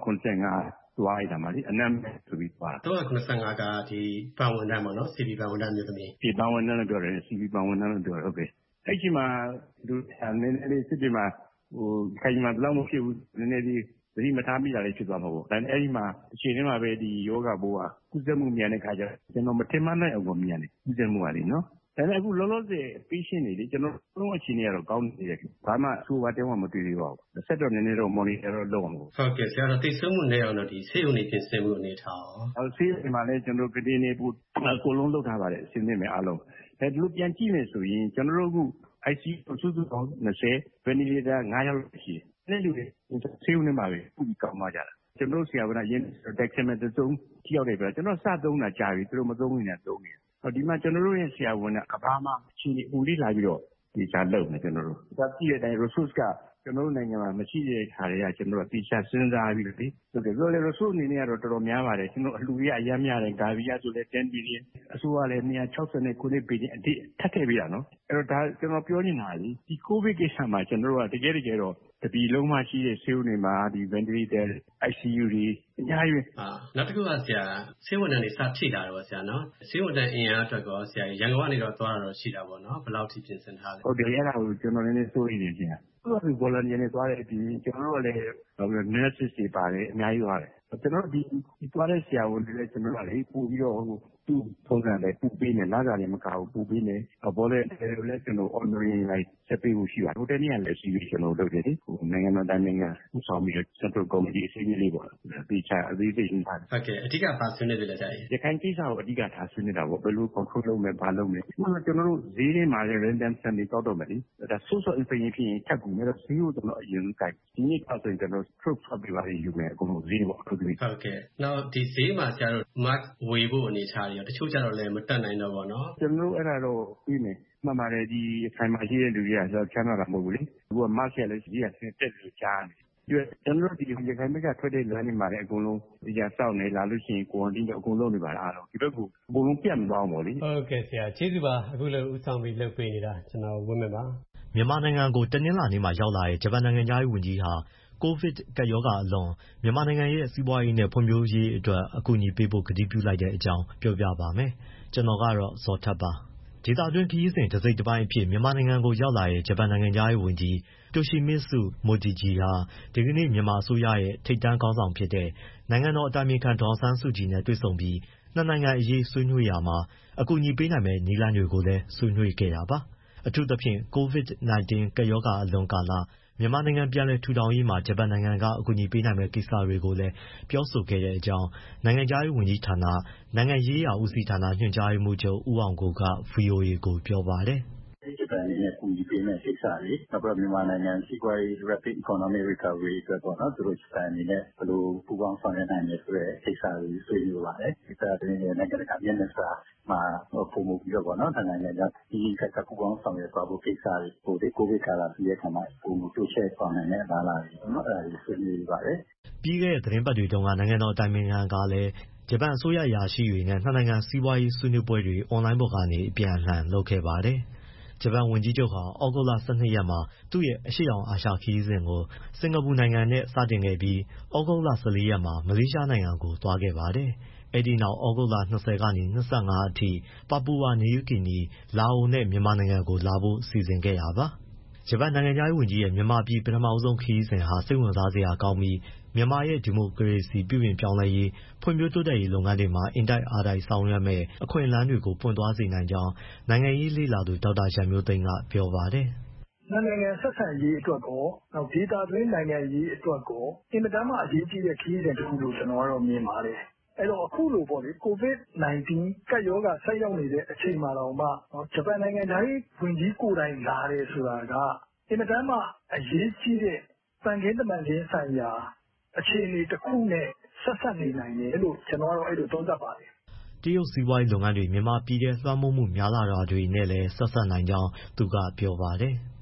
395သွားရတာမှာလေအနမ်းဆိုပြီးသွားတာ395ကဒီဘာဝန်ထမ်းပေါ့နော် CB ဘာဝန်ထမ်းမျိုးသမီးဒီဘာဝန်ထမ်းလို့ပြောတယ် CB ဘာဝန်ထမ်းလို့ပြောတယ်ဟုတ်ကဲ့အဲ့ဒီမှာသူနည်းနည်းစစ်ပြီးမှခိုင်မှာဘယ်လောက်မဖြစ်ဘူးနည်းနည်းလေးသတိမထားမိတာလည်းဖြစ်သွားမှာပေါ့ဒါနဲ့အဲ့ဒီမှာအချိန်ထဲမှာပဲဒီယောဂဘိုးကကုသမှုမြန်တဲ့ခါကျကျွန်တော်မထင်မှန်းနိုင်အောင်ကိုမြန်တယ်ကုသမှုကလေနော်ဒါနဲ့အခုလောလောဆယ် patient တွေလေကျွန်တော်တို့အခြေအနေကတော့ကောင်းနေတယ်ဘာမှဆိုးဝါးတဲမှမတွေ့သေးပါဘူးဆက်တော့နည်းနည်းတော့ monitor တော့လုပ်အောင်ဟုတ်ကဲ့ဆရာတို့သိဆုံးမှုနဲ့အောင်တော့ဒီဆေးရုံတွေပြင်ဆင်မှုအနေထားအောင်ဆေးရုံမှာလည်းကျွန်တော်ကတိနေပို့အကုန်လုံးလုပ်ထားပါတယ်အစင်းနေမယ်အားလုံးဒါလို့ပြန်ကြည့်မယ်ဆိုရင်ကျွန်တော်တို့အခု ICU စုစုပေါင်း20 ventilator 9ယောက်ရှိတယ်အဲ့ဒီလူတွေဆေးရုံထဲမှာပဲပူပြီးကောင်းသွားကြတာကျွန်တော်တို့ဆရာဝန်ကရင်း dexamethasone ထိရောက်တယ်ပြကျွန်တော်စသုံးတာကြာပြီသူတို့မသုံးဘူးညာသုံးနေဒီမှာကျွန်တော်တို့ရဲ့ဆရာဝန်ကဘာမှအချိန်ကြီးဦးလေးလာပြီးတော့ဒီချာလုပ်နေကျွန်တော်တို့ဒါကြည့်တဲ့အတိုင်း resource ကကျွန်တော်တို့နိုင်ငံမှာမရှိတဲ့ခါတွေကကျွန်တော်တို့တိကျစဉ်းစားပြီးတော့လေဟုတ်တယ်ဆိုတော့ resource အနေနဲ့ကတော့တော်တော်များပါတယ်ကျွန်တော်အလှူရအများများတယ်ဂါဗီယာဆိုလဲ10 billion အစိုးရလည်း269 billion အတိထပ်ထည့်ပေးတာနော်အဲ့တော့ဒါကျွန်တော်ပြောနေတာလေဒီ covid ကိစ္စမှာကျွန်တော်တို့ကတကယ်တော့တပီလုံးမှရှိတဲ့ဆေးရုံတွေမှာဒီ ventilator ICU တွေအများကြီးနောက်တစ်ခုကဆရာဆေးဝန်ထမ်းတွေစထိတာတော့ဆရာနော်ဆေးဝန်ထမ်းအင်အားအတွက်ကောဆရာရန်ကုန်ကနေတော့သွားတာတော့ရှိတာပေါ့နော်ဘယ်လောက်ထိပြင်ဆင်ထားလဲဟုတ်တယ်အဲ့ဒါကိုကျွန်တော်လည်းစိုးရိမ်နေပြန်သူက volunteer နဲ့သွားတဲ့အပြင်ကျွန်တော်တို့လည်း nurses တွေပါတယ်အများကြီးသွားတယ်ကျွန်တော်ဒီသွားတဲ့ဆရာဝန်တွေလည်းကျွန်တော်ကလေပို့ပြီးတော့သူ့ပုံစံနဲ့ပူပေးနေလာကြတယ်မကဘူးပူပေးနေဘောလည်းလည်းကျွန်တော် honorary လိုက်ဆက်ပေးဖို့ရှိပါတယ်ဟိုတနေ့ကလည်းရှိပြီးကျွန်တော်လုပ်တယ်လေနိုင်ငံတော်တိုင်းနိုင်ငံဥဆောင်ပြီးတော့ central committee အစည်းအဝေးလေးပေါ့ဒီချာအသေးစိတ်ပါတယ်ဟုတ်ကဲ့အဓိကပါဆွေးနွေးတယ်ကြာရခိုင်ကိစ္စကိုအဓိကထားဆွေးနွေးတာပေါ့ဘယ်လို control လုပ်မယ်ဘာလုပ်မယ်ကျွန်တော်တို့ဈေးထဲမှာလည်း random sample တောက်တော့မယ်လေဒါ source of information ဖြစ်ရင်ထပ်ကူမယ်တော့ဈေးကိုကျွန်တော်အရင်ကိုက်ဒီနေ့တော့ဆိုရင်ကျွန်တော် stroke ဖတ်ပြီးပါလိမ့်ယူမယ်အကုန်လုံးဈေးပေါ့ဟုတ်ကဲ့နောက်ဒီဈေးမှာဆရာတို့ mark ဝေဖို့အနေထားတွေတချို့ကျတော့လည်းမတက်နိုင်တော့ပါနော်ကျွန်တော်တို့အဲ့ဒါတော့ပြီးမယ်မှန်ပါတယ်ဒီခိုင်မာရှိတဲ့လူတွေကချမ်းသာတာမဟုတ်ဘူးလေအခုက mark ရလည်းဈေးကတက်လို့ကြားနေကျွန်တော်တို့ဒီရခိုင်ဘက်ကထွက်တဲ့လမ်းတွေမှာလည်းအကုန်လုံးဒီကစောင့်နေလာလို့ရှိရင် quarantine တော့အကုန်လုံးနေပါလားအားလုံးဒီဘက်ကအကုန်လုံးပြတ်မသွားဘူးလေဟုတ်ကဲ့ဆရာကျေးဇူးပါအခုလည်းဦးဆောင်ပြီးလုပ်ပေးနေတာကျွန်တော်ဝင်းမယ်ပါမြန်မာနိုင်ငံကိုတနင်္လာနေ့မှာရောက်လာတဲ့ဂျပန်နိုင်ငံသားရေးဝန်ကြီးဟာကိုဗစ်ကပ်ရောဂါအလွန်မြန်မာနိုင်ငံရဲ့စီးပွားရေးနဲ့ဖွံ့ဖြိုးရေးအတွက်အကူအညီပေးဖို့ကတိပြုလိုက်တဲ့အကြောင်းပြောပြပါမယ်ကျွန်တော်ကတော့ဇော်ထက်ပါဒေသတွင်းခရီးစဉ်တစ်စိတ်တစ်ပိုင်းအဖြစ်မြန်မာနိုင်ငံကိုရောက်လာတဲ့ဂျပန်နိုင်ငံသားရေးဝန်ကြီးတိုရှီမစ်စုမိုတီဂျီဟာဒီကနေ့မြန်မာအစိုးရရဲ့ထိပ်တန်းခေါင်းဆောင်ဖြစ်တဲ့နိုင်ငံတော်အတိုင်ပင်ခံဒေါ်ဆန်းစုကြည်နဲ့တွေ့ဆုံပြီးနှစ်နိုင်ငံအရေးဆွေးနွေးရာမှာအကူအညီပေးနိုင်မယ့်နည်းလမ်းတွေကိုလည်းဆွေးနွေးခဲ့တာပါအထူးသဖြင့် COVID-19 ကပ်ရောဂါအလွန်ကာလမြန်မာနိုင်ငံပြန်လည်ထူထောင်ရေးမှာဂျပန်နိုင်ငံကအကူအညီပေးနိုင်မယ့်ကိစ္စတွေကိုလည်းပြောဆိုခဲ့တဲ့အကြောင်းနိုင်ငံခြားရေးဝန်ကြီးဌာနနိုင်ငံရေးရာဦးစီးဌာနညွှန်ကြားရေးမှူးချုပ်ဦးအောင်ကိုက VOA ကိုပြောပါတယ်ဂျပန်အနေနဲ့အကူအညီပေးမယ့်ကိစ္စတွေနောက်ပြီးမြန်မာနိုင်ငံစီးပွားရေး rapid economic recovery အတွက်ပေါ့နော်သူတို့ဂျပန်အနေနဲ့ဘယ်လိုပူးပေါင်းဆောင်ရွက်နိုင်လဲဆိုတဲ့ကိစ္စတွေဆွေးနွေးပါတယ်ဒီကတည်းကနိုင်ငံတကာမျက်နှာစာမှာပုံမှုပြီးတော့ပေါ့နော်နိုင်ငံခြားဒီကပူးပေါင်းဆောင်ရွက်သွားဖို့ကိစ္စတွေကိုဗစ်ကာလပြီးတဲ့အခါမှာပုံမှုတိုးချဲ့ဆောင်နိုင်တဲ့အလားအလာတွေပေါ့နော်အဲ့ဒါတွေဆွေးနွေးပါတယ်ပြီးခဲ့တဲ့သတင်းပတ်တွေတုန်းကနိုင်ငံတော်အတိုင်ပင်ခံကလည်းဂျပန်အစိုးရအရာရှိတွေနဲ့နှစ်နိုင်ငံစီးပွားရေးဆွေးနွေးပွဲတွေအွန်လိုင်းပေါ်ကနေအပြန်အလှန်လုပ်ခဲ့ပါတယ်ဂျပန်ဝန်ကြီးချုပ်ဟာဩဂုတ်လ12ရက်မှာသူ့ရဲ့အရှေ့တောင်အာရှခရီးစဉ်ကိုစင်ကာပူနိုင်ငံနဲ့စတင်ခဲ့ပြီးဩဂုတ်လ14ရက်မှာမလေးရှားနိုင်ငံကိုသွားခဲ့ပါတယ်။အဲဒီနောက်ဩဂုတ်လ20ကနေ25အထိပါပူဝါနယူးဂီနီ၊လာအိုနဲ့မြန်မာနိုင်ငံကိုလာဖို့စီစဉ်ခဲ့တာပါ။ဂျပန်နိုင်ငံခြားရေးဝန်ကြီးရဲ့မြန်မာပြည်ပထမဆုံးခရီးစဉ်ဟာစိတ်ဝင်စားစရာကောင်းပြီးမြန်မာရဲ့ဒီမိုကရေစီပြုပြင်ပြောင်းလဲရေးဖွံ့ဖြိုးတိုးတက်ရေးလုပ်ငန်းတွေမှာအင်တိုက်အားတိုက်ဆောင်ရွက်မဲ့အခွင့်အလမ်းတွေကိုပွင့်သွားစေနိုင်ကြောင်းနိုင်ငံရေးလေ့လာသူဒေါက်တာရန်မျိုးသိန်းကပြောပါတယ်။နိုင်ငံဆက်ဆံရေးအတွက်ကောနောက်ဒေသတွင်းနိုင်ငံရေးအတွက်ကောအင်မတန်မှအရေးကြီးတဲ့ခရီးစဉ်တစ်ခုလို့ကျွန်တော်ကတော့မြင်ပါတယ်။အဲ့တော့အခုလိုပေါ့လေ COVID-19 ကပ်ရောဂါဆက်ရောက်နေတဲ့အချိန်မှာတော့မှဂျပန်နိုင်ငံသားရေးဝန်ကြီးကိုယ်တိုင်လာတယ်ဆိုတာကအင်မတန်မှအရေးကြီးတဲ့တန်ခင်းတမန်ခင်းဆိုင်ရာအခြေအနေတစ်ခုနဲ့ဆက်ဆက်နေနိုင်တယ်လို့ကျွန်တော်ကတော့အဲ့လိုသုံးသပ်ပါတယ်တရုတ်စီးပွားရေးလုပ်ငန်းတွေမြန်မာပြည်ထဲလွှမ်းမိုးမှုများလာတာတွေနဲ့လည်းဆက်ဆက်နိုင်ကြောင်းသူကပြောပါတယ်။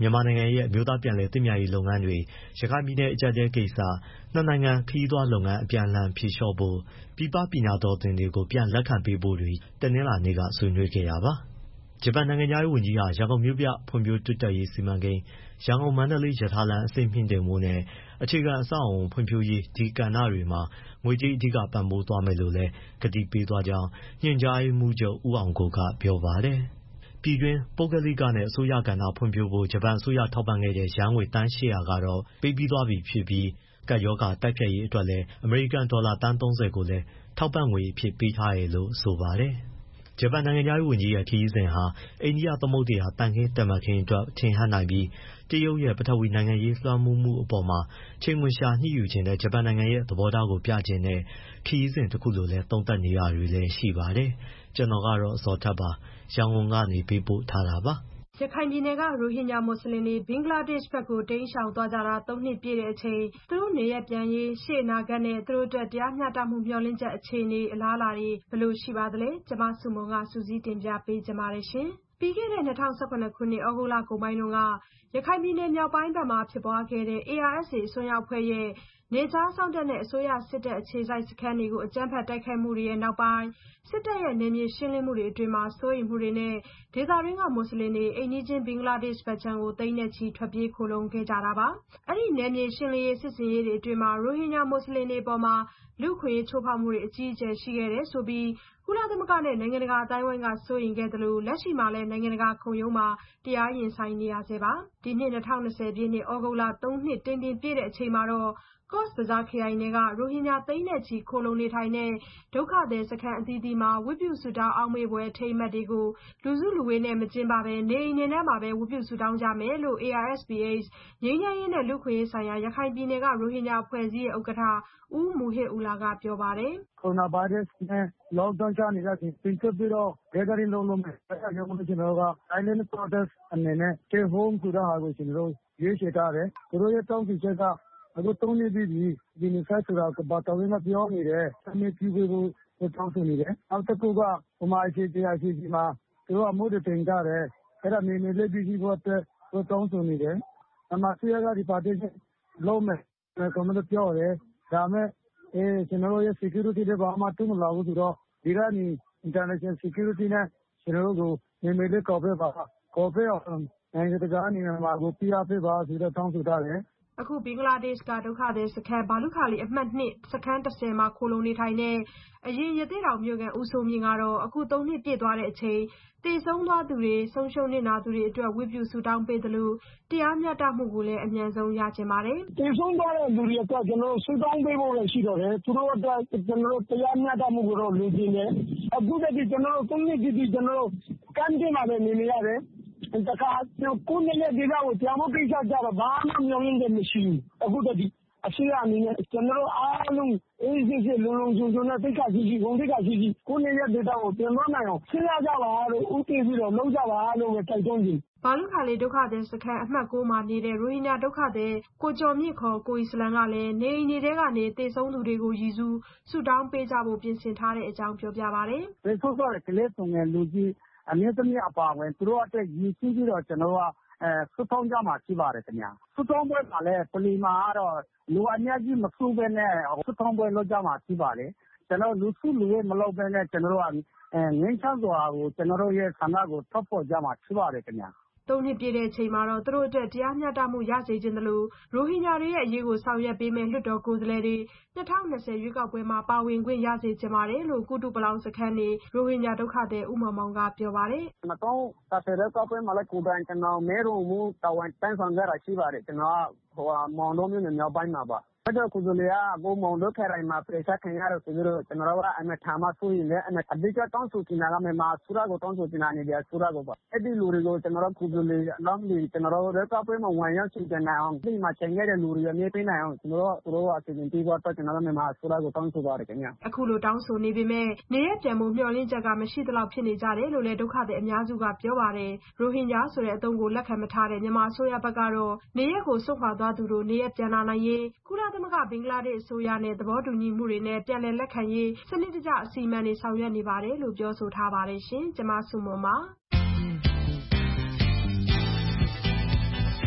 မြန်မာနိုင်ငံရဲ့အမျိုးသားပြန်လည်သင့်မြတ်ရေးလုပ်ငန်းတွေရခိုင်ပြည်နယ်အကြပ်အတည်းကိစ္စနှစ်နိုင်ငံခရီးသွားလုပ်ငန်းအပြန်အလှန်ဖြေလျှော့ဖို့ပြည်ပပညာတော်သင်တွေကိုပြန်လက်ခံပေးဖို့တွေတနင်္လာနေ့ကဆွေးနွေးခဲ့တာပါဂျပန်နိုင်ငံသားရေးဝန်ကြီးဟာရန်ကုန်မြို့ပြဖွံ့ဖြိုးတိုးတက်ရေးစီမံကိန်းရန်ကုန်မန္တလေးရထားလမ်းအဆင့်မြင့်တင်မှုနဲ့အခြေခံအဆောက်အအုံဖွံ့ဖြိုးရေးဒီကဏ္ဍတွေမှာငွေကြေးအဓိကပံ့ပိုးသွားမယ်လို့လည်းကတိပေးသွားကြောင်းညွှန်ကြားရေးမှူးချုပ်ဦးအောင်ကိုကပြောပါတယ်ပြည်တွင်းပုဂ္ဂလိကနဲ့အစိုးရကဏ္ဍဖွံ့ဖြိုးဖို့ဂျပန်အစိုးရထောက်ပံ့ခဲ့တဲ့ယန်းငွေသန်း800ကတော့ပေးပြီးသွားပြီဖြစ်ပြီးကပ်ရောဂါတိုက်ဖျက်ရေးအတွက်လည်းအမေရိကန်ဒေါ်လာသန်း30ကိုလည်းထောက်ပံ့ငွေအဖြစ်ပေးထားတယ်လို့ဆိုပါတယ်ဂျပန်နိုင်ငံသားရေးဝန်ကြီးရဲ့ခရီးစဉ်ဟာအိန္ဒိယသမုဒ္ဒရာတန်ခင်းတမန်ခင်းအတွက်ထင်ဟပ်နိုင်ပြီးတရုတ်ရဲ့ပထဝီနိုင်ငံရေးလွှမ်းမိုးမှုအပေါ်မှာချိန်ခွင်ရှာညှိယူခြင်းတဲ့ဂျပန်နိုင်ငံရဲ့သဘောထားကိုပြခြင်းတဲ့ခရီးစဉ်တစ်ခုလိုလည်းသုံးသပ်နေတာတွေလည်းရှိပါတယ်ကျွန်တော်ကတော့ဇော်ထက်ပါရန်ကုန်ကနေပေးပို့ထားတာပါရခိုင်ပြည်နယ်ကရိုဟင်ဂျာမွတ်စလင်တွေဘင်္ဂလားဒေ့ရှ်ဘက်ကိုတိမ်းရှောင်သွားကြတာ3နှစ်ပြည့်တဲ့အချိန်သူတို့နေရပြန်ရေးရှေ့အနာဂတ်နဲ့သူတို့အတွက်တရားမျှတမှုမျှော်လင့်ချက်အခြေအနေအလားအလာတွေဘယ်လိုရှိပါသလဲကျွန်မစုမုံကစူးစီးတင်ပြပေးကြပါမယ်ရှင်ပြီးခဲ့တဲ့2018ခုနှစ်ဩဂုတ်လကုန်ပိုင်းတုန်းကရခိုင်ပြည်နယ်မြောက်ပိုင်းဘက်မှာဖြစ်ပွားခဲ့တဲ့ ARSA အစွန်းရောက်အဖွဲ့ရဲ့နေကြားစောင့်တပ်နဲ့အစိုးရစစ်တပ်အခြေစိုက်စခန်းတွေကိုအကြမ်းဖက်တိုက်ခိုက်မှုတွေရဲ့နောက်ပိုင်းစစ်တပ်ရဲ့နယ်မြေရှင်းလင်းမှုတွေအတွင်းမှာစိုးရိမ်မှုတွေနဲ့ဒေသတွင်းကမွတ်စလင်တွေအိမ်နီးချင်းဘင်္ဂလားဒေ့ရှ်ဘက်ခြမ်းကိုသိန်းနဲ့ချီထွက်ပြေးခိုလုံခဲ့ကြတာပါအဲ့ဒီနယ်မြေရှင်းလင်းရေးစစ်ဆင်ရေးတွေအတွင်းမှာရိုဟင်ဂျာမွတ်စလင်တွေပေါ်မှာလူ့ခွင့်ရေးချိုးဖောက်မှုတွေအကြီးအကျယ်ရှိခဲ့တယ်ဆိုပြီးကုလသမဂ္ဂနဲ့နိုင်ငံတကာအတိုင်းအဝိုင်းကစိုးရိမ်ခဲ့တယ်လို့လက်ရှိမှာလည်းနိုင်ငံတကာခုံရုံးမှာတရားရင်ဆိုင်နေရဆဲပါဒီနှစ်2020ပြည့်နှစ်ဩဂုတ်လ3နှစ်တင်းတင်းပြည့်တဲ့အချိန်မှာတော့Cox's Bazar ခရိုင်တွေကရိုဟင်ဂျာသိန်းနဲ့ချီခိုလုံနေထိုင်တဲ့ဒုက္ခသည်စခန်းအသီးသီးမှာဝတ်ပြုဆုတောင်းအောက်မေ့ပွဲအထိမ်းအမှတ်တွေကိုလူစုလူဝေးနဲ့မကျင်းပဘဲနေအိမ်တွေထဲမှာပဲဝတ်ပြုဆုတောင်းကြမယ်လို့ ARSPH ငြိမ်းချမ်းရေးနဲ့လူ့ခွင့်ရေးဆိုင်ရာရခိုင်ပြည်နယ်ကရိုဟင်ဂျာအဖွဲ့အစည်းရဲ့ဥက္ကဋ္ဌဦးမူဟစ်ဦးလာကပြောပါတယ်ကိုရိုနာဗိုင်းရပ်စ်နဲ့ lockdown ချနေတဲ့အချိန်ပြင်ဆင်ပြီးတော့ gathering လုပ်လို့မယ်အဲဒါကြောင့်မို့ကျွန်တော်တို့က silent protest အနေနဲ့ stay home ဆိုတဲ့ဟာကိုကျွန်တော်တို့ရွေးချယ်ထားတယ်သူတို့ရဲ့တောင်းဆိုချက်ကအခု3နှစ်ပြီးပြီဒီနေ့ဆက်ဆိုတာကဘာတော်ရင်မပြောနေတယ်စမေးပြုဖို့တောင်းဆိုနေတယ်နောက်တစ်ခုကဟိုမှာအခြေတရားရှိစီမှာသူတို့အမှုတွေတင်ကြတယ်အဲ့ဒါနေနေလေးပြီးဖို့အတွက်တောင်းဆိုနေတယ်အမှဆီရကဒီပါတီလုံးမယ်ကျွန်တော်တို့ပြောတယ်ဒါမဲ့ကျွန်တော်တို့ရဲ့ security တွေဘာမှတူမလာဘူးဆိုတော့ဒီကနေ international security နဲ့ကျွန်တော်တို့ကိုနေနေလေးကော်ပေးပါကော်ပေးအောင်နိုင်ငံတကာအနေနဲ့မှာကိုပြရပေးပါဆိုတော့တောင်းဆိုထားတယ်အခုဘင်္ဂလားဒေ့ရှ်ကဒုက္ခသည်စခန်းဘာလုခါလီအမှတ်2စခန်း10မှာခိုလုံနေထိုင်တဲ့အရင်ရသေးတောင်မြို့ကန်ဦးစိုးမြင့်ကတော့အခု3နှစ်ပြည့်သွားတဲ့အချိန်တည်ဆုံးသွားသူတွေဆုံးရှုံးနေတာသူတွေအတွက်ဝိပုဆုတောင်းပေးတယ်လို့တရားမျှတမှုကိုလည်းအမြန်ဆုံးရချင်ပါတယ်တည်ဆုံးသွားတဲ့လူတွေအတွက်ကျွန်တော်ဆုတောင်းပေးဖို့လည်းရှိတော့တယ်သူတို့အတွက်ကျွန်တော်တရားမျှတမှုကိုတော့လိုချင်တယ်အခုတည်းကျွန်တော်3နှစ်ပြည့်ကျွန်တော်ကမ်းခြေမှာပဲနေနေရတယ်တခါကိုယ်နဲ့ဒေသကိုကြောင်မပိတ်ချကြတော့ဘာမှမျောလင်းတယ်မရှိဘူးအခုတည်းအရှိရအနေနဲ့ကျွန်တော်အားလုံးအေးစစ်စစ်လုံလုံခြုံခြုံနဲ့တိတ်ခါရှိရှိဂုဏ်တိတ်ခါရှိရှိကိုယ်နဲ့ဒေသကိုပြန်သွားနိုင်အောင်စဉ်းစားကြပါလို့ဥတည်ပြီးတော့လုပ်ကြပါလို့ပဲတိုက်တွန်းကြည့်ဘာလုခါလီဒုက္ခသည်စခန်းအမှတ်9မှာနေတဲ့ရိုဟင်ဂျာဒုက္ခသည်ကိုကျော်မြင့်ခေါ်ကိုအီစလမ်ကလည်းနေအိမ်တွေထဲကနေတည်ဆုံးသူတွေကိုရည်စူးဆုတောင်းပေးကြဖို့ပြင်ဆင်ထားတဲ့အကြောင်းပြောပြပါတယ်။ဒီဆိုတော့ကလေးဆောင်ငယ်လူကြီးအမြင့်သမီးအပါဝင်သူတို့အတွက်ရည်စူးပြီးတော့ကျွန်တော်ကဆုတောင်းကြမှာရှိပါတယ်ခင်ဗျာဆုတောင်းပွဲမှာလည်းပလီမာကတော့လူအများကြီးမဆုဘဲနဲ့ဆုတောင်းပွဲလုပ်ကြမှာရှိပါတယ်ကျွန်တော်လူစုလူဝေးမလုပ်ဘဲနဲ့ကျွန်တော်တို့ကငင်းချစွာကိုကျွန်တော်တို့ရဲ့ဆန္ဒကိုထောက်ပေါ်ကြမှာရှိပါတယ်ခင်ဗျာ 3နှစ်ပြည့်တဲ့အချိန်မှာတော့သူတို့အတွက်တရားမျှတမှုရစေခြင်းတလို့ရိုဟင်ဂျာတွေရဲ့အရေးကိုဆောင်ရွက်ပေးမဲ့လွှတ်တော်ကိုယ်စားလှယ်တွေ2020ရွေးကောက်ပွဲမှာပါဝင်ခွင့်ရစေချင်ပါတယ်လို့ကုတုပလောင်စခန်းနေရိုဟင်ဂျာဒုက္ခသည်ဦးမောင်မောင်ကပြောပါတယ် 2020ရွေးကောက်ပွဲမှာလည်းကိုယ်တိုင်ကျွန်တော်မဲရုံမှုတာဝန်တန်းဆောင်ကြတာရှိပါတယ်ကျွန်တော်မောင်တော်မျိုးမြောက်ပိုင်းမှာပါအဲ့တော့ကိုယ်လေကကိုမောင်တို့ခရိုင်မှာပြေချခံရတော့ဆိုပြီးတော့ကျွန်တော်ကအမထာမဆိုရင်လည်းအဓိကတောင်းဆိုချင်တာကမြန်မာဆူရာကိုတောင်းဆိုချင်တာနေတယ်ဆူရာကိုပါအဲ့ဒီလူတွေကိုကျွန်တော်ကိုယ်လေအလုံးကြီးကျွန်တော်တို့ကပွဲမှာဝင်ရောက်ချင်တဲ့အောင်ဒီမှာချိန်ခဲ့တဲ့လူတွေအမြဲပေးနိုင်အောင်ကျွန်တော်တို့အစီအစဉ်ပြီးတော့ကျွန်တော်မြန်မာဆူရာကိုတောင်းဆိုပါတယ်ခင်ဗျအခုလိုတောင်းဆိုနေပေမဲ့နေရပြန်မှုမျှော်လင့်ချက်ကမရှိသလောက်ဖြစ်နေကြတယ်လို့လည်းဒုက္ခသည်အများစုကပြောပါတယ်ရိုဟင်ဂျာဆိုတဲ့အသုံးကိုလက်ခံမထားတဲ့မြန်မာအစိုးရဘက်ကတော့နေရကိုစွန့်ခွာသွားသူတို့နေရပြန်လာနိုင်ရေးကုလသမဂ္ဂဘင်္ဂလားဒေ့ရှ်အစိုးရနဲ့သဘောတူညီမှုတွေနဲ့ပြန်လည်လက်ခံရေးစနစ်တကျအစီအမံတွေဆောင်ရွက်နေပါတယ်လို့ပြောဆိုထားပါတယ်ရှင်ကျွန်မစုမွန်ပါ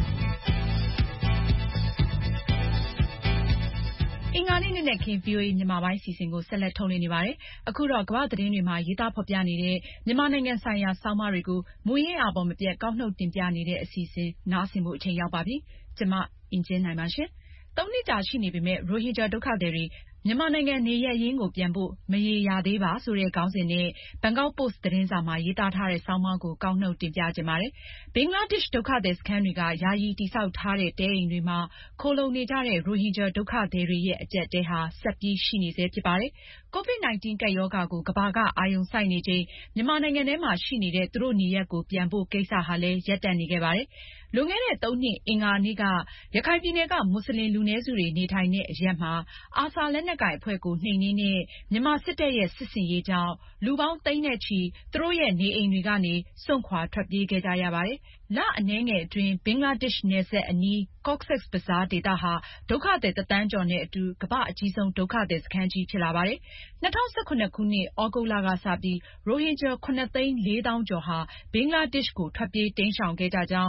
အင်္ဂါနေ့နေ့နဲ့ခင် VOA မြန်မာပိုင်းစီစဉ်ကိုဆက်လက်ထုတ်လွှင့်နေပါတယ်။အခုတော့ကမ္ဘာသတင်းတွေမှာရေးသားဖော်ပြနေတဲ့မြန်မာနိုင်ငံဆိုင်ရာဆောင်းပါးတွေကိုမူရင်းအာဘော်မပြတ်ကောက်နှုတ်တင်ပြနေတဲ့အစီအစဉ်နားဆင်ဖို့အချိန်ရောက်ပါပြီ။ကျွန်မအင်ကြင်းနိုင်ပါရှင်။၃ နှစ်ကြာရှိနေပေမဲ့ရိုဟင်ဂျာဒုက္ခသည်တွေမြန်မာနိုင်ငံနေရပ်ရင်းကိုပြန်ဖို့မရေရာသေးပါဆိုတဲ့ခေါင်းစဉ်နဲ့ဘန်ကောက်ပို့စ်သတင်းစာမှာရေးသားထားတဲ့ဆောင်းပါးကိုကောက်နှုတ်တင်ပြခြင်းပါတယ်။ဘင်္ဂလားဒေ့ရှ်ဒုက္ခသည်စခန်းတွေကယာယီတည်ဆောက်ထားတဲ့တဲအိမ်တွေမှာခိုလှုံနေကြတဲ့ရိုဟင်ဂျာဒုက္ခသည်တွေရဲ့အကျပ်အတည်းဟာဆက်ပြီးရှိနေဆဲဖြစ်ပါတယ်။ COVID-19 ကပ်ရောဂါကိုကမ္ဘာကအာရုံစိုက်နေချိန်မြန်မာနိုင်ငံထဲမှာရှိနေတဲ့သူတို့နေရပ်ကိုပြန်ဖို့ကိစ္စဟာလည်းရပ်တန့်နေခဲ့ပါတယ်။လွန်ခဲ့တဲ့ 3 နှစ်အင်္ဂါနေ့ကရခိုင်ပြည်နယ်ကမွတ်စလင်လူနည်းစုတွေနေထိုင်တဲ့အရပ်မှာARSA လက်နက်ကိုင်အဖွဲ့ကိုနှိမ်နင်းတဲ့မြန်မာစစ်တပ်ရဲ့စစ်ဆင်ရေးကြောင့်လူပေါင်းသိန်းနဲ့ချီသူတို့ရဲ့နေအိမ်တွေကနေစွန့်ခွာထွက်ပြေးခဲ့ကြရပါတယ်။လအနည်းငယ်အတွင်းဘင်္ဂလားဒေ့ရှ်နယ်စပ်အနီး Cox's Bazar ဒေသဟာဒုက္ခသည် 1 သန်းကျော်နဲ့အတူကမ္ဘာ့အကြီးဆုံးဒုက္ခသည်စခန်းကြီးဖြစ်လာပါတယ်။၂၀၁၇ ခုနှစ်သြဂုတ်လကစပြီးရိုဟင်ဂျာ 7,400,000 ကျော်ဟာဘင်္ဂလားဒေ့ရှ်ကိုထွက်ပြေးတိမ်းရှောင်ခဲ့ကြကြောင်း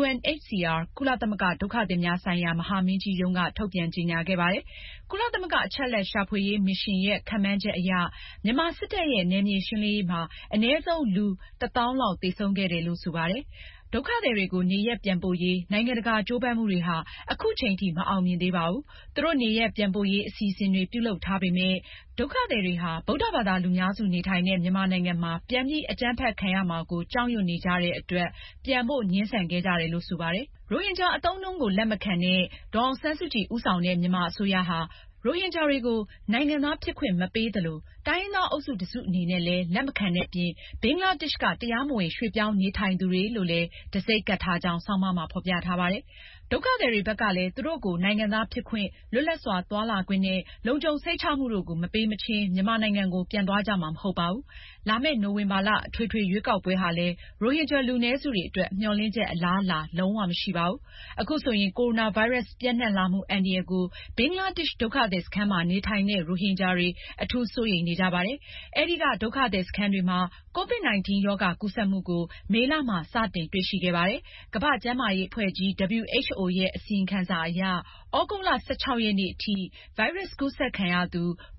UNHCR ကုလသမဂ္ဂဒုက္ခသည်များဆိုင်ရာမဟာမင်းကြီးရုံးကထုတ်ပြန်ကြေညာခဲ့ပါတယ်။ကုလသမဂ္ဂအချက်အလက်ရှာဖွေရေးမစ်ရှင်ရဲ့ခန့်မှန်းချက်အရမြန်မာစစ်တပ်ရဲ့နယ်မြေရှင်းလင်းရေးမှာအနည်းဆုံးလူ 1,000,000 လောက်သေဆုံးခဲ့တယ်လို့ဆိုပါတယ်။ဒုက္ခသည်တွေကိုနေရပ်ပြန်ပို့ရေးနိုင်ငံတကာကြိုးပမ်းမှုတွေဟာအခုချိန်ထိမအောင်မြင်သေးပါဘူး။သူတို့နေရပ်ပြန်ပို့ရေးအစီအစဉ်တွေပြုလုပ်ထားပေမဲ့ဒုက္ခသည်တွေဟာဗုဒ္ဓဘာသာလူများစုနေထိုင်တဲ့မြန်မာနိုင်ငံမှာပြန်ပြီးအကြမ်းဖက်ခံရမှာကိုကြောက်ရွံ့နေကြတဲ့အတွက်ပြန်ဖို့ငြင်းဆန်ခဲ့ကြတယ်လို့ဆိုပါတယ်။ရိုဟင်ဂျာအသုံးအနှုန်းကိုလက်မခံတဲ့ဒေါ်အောင်ဆန်းစုကြည်ဦးဆောင်တဲ့မြန်မာအစိုးရဟာရိုဟင်ဂျာတွေကိုနိုင်ငံသားဖြစ်ခွင့်မပေးသလိုတိုင်းရင်းသားအုပ်စုတစုအနေနဲ့လည်းလက်မခံတဲ့အပြင်ဘင်္ဂလားဒေ့ရှ်ကတရားမဝင်ရွှေ့ပြောင်းနေထိုင်သူတွေလို့လည်းတံဆိပ်ကပ်ထားကြောင်းဆောင်းပါးမှာဖော်ပြထားပါတယ်။ဒုက္ခသည်တွေဘက်ကလည်းသူတို့ကိုနိုင်ငံသားဖြစ်ခွင့်လွတ်လပ်စွာသွားလာခွင့်နဲ့လုံခြုံစိတ်ချမှုတို့ကိုမပေးမချင်းမြန်မာနိုင်ငံကိုပြန်သွားကြမှာမဟုတ်ပါဘူး။လာမယ့်နိုဝင်ဘာလအထွေထွေရွေးကောက်ပွဲဟာလည်းရိုဟင်ဂျာလူနည်းစုတွေအတွက်မျှော်လင့်ချက်အလားအလာလုံးဝမရှိပါဘူး။အခုဆိုရင်ကိုရိုနာဗိုင်းရပ်စ်ပြန့်နှံ့လာမှုအန္တရာယ်ကိုဘင်္ဂလားဒေ့ရှ်ဒုက္ခသည်စခန်းမှာနေထိုင်တဲ့ရိုဟင်ဂျာတွေအထူးစိုးရိမ်နေကြပါတယ်။အဲဒီကဒုက္ခသည်စခန်းတွေမှာ COVID-19 ရောဂါကူးစက်မှုကိုမေလမှာစတင်တွေ့ရှိခဲ့ပါတယ်။ကမ္ဘာ့ကျန်းမာရေးအဖွဲ့ကြီး WHO ရဲ့အစီရင်ခံစာအရသြဂုတ်လ 16 ရက်နေ့အထိဗိုင်းရပ်စ်ကူးစက်ခံရသူ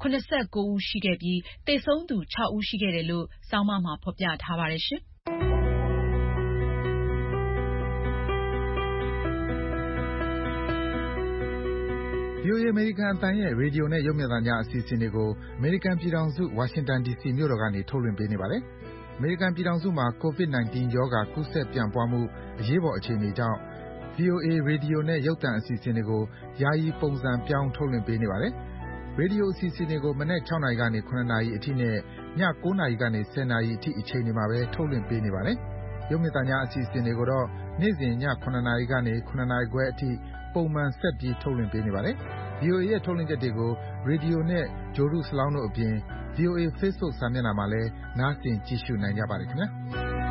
79 ဦးရှိခဲ့ပြီးသေဆုံးသူ 6 ဦးရှိခဲ့တယ်လို့ဆောင်းပါးမှာဖော်ပြထားပါတယ်ရှင်။ VOA အမေရိကန်အသံရဲ့ရေဒီယိုနဲ့ရုပ်မြင်သံကြားအစီအစဉ်တွေကိုအမေရိကန်ပြည်ထောင်စုဝါရှင်တန် ဒီစီမြို့တော်ကနေထုတ်လွှင့်ပေးနေပါတယ်။အမေရိကန်ပြည်ထောင်စုမှာ COVID-19 ရောဂါကူးစက်ပြန့်ပွားမှုအရေးပေါ်အခြေအနေကြောင့် VOA ရေဒီယိုနဲ့ရုပ်သံအစီအစဉ်တွေကိုယာယီပုံစံပြောင်းထုတ်လွှင့်ပေးနေပါတယ်။ရေဒီယိုအစီအစဉ်တွေကိုမနက် 6 နာရီကနေ 7 နာရီအထိနဲ့ည 9 နာရီကနေ 10 နာရီအထိအချိန်တွေမှာပဲထုတ်လွှင့်ပေးနေပါတယ်။ရုပ်မြင်သံကြားအစီအစဉ်တွေကိုတော့နေ့စဉ်ည 7 နာရီကနေ 7 နာရီခွဲအထိပုံမှန်ဆက်ပြီးထုတ်လွှင့်ပေးနေပါတယ်။ VOA ရဲ့ထုတ်လွှင့်ချက်တွေကိုရေဒီယိုနဲ့ဂြိုလ်တုစလောင်းတို့အပြင် VOA Facebook စာမျက်နှာမှာလည်းနားဆင်ကြည့်ရှုနိုင်ကြပါတယ်ခင်ဗျာ။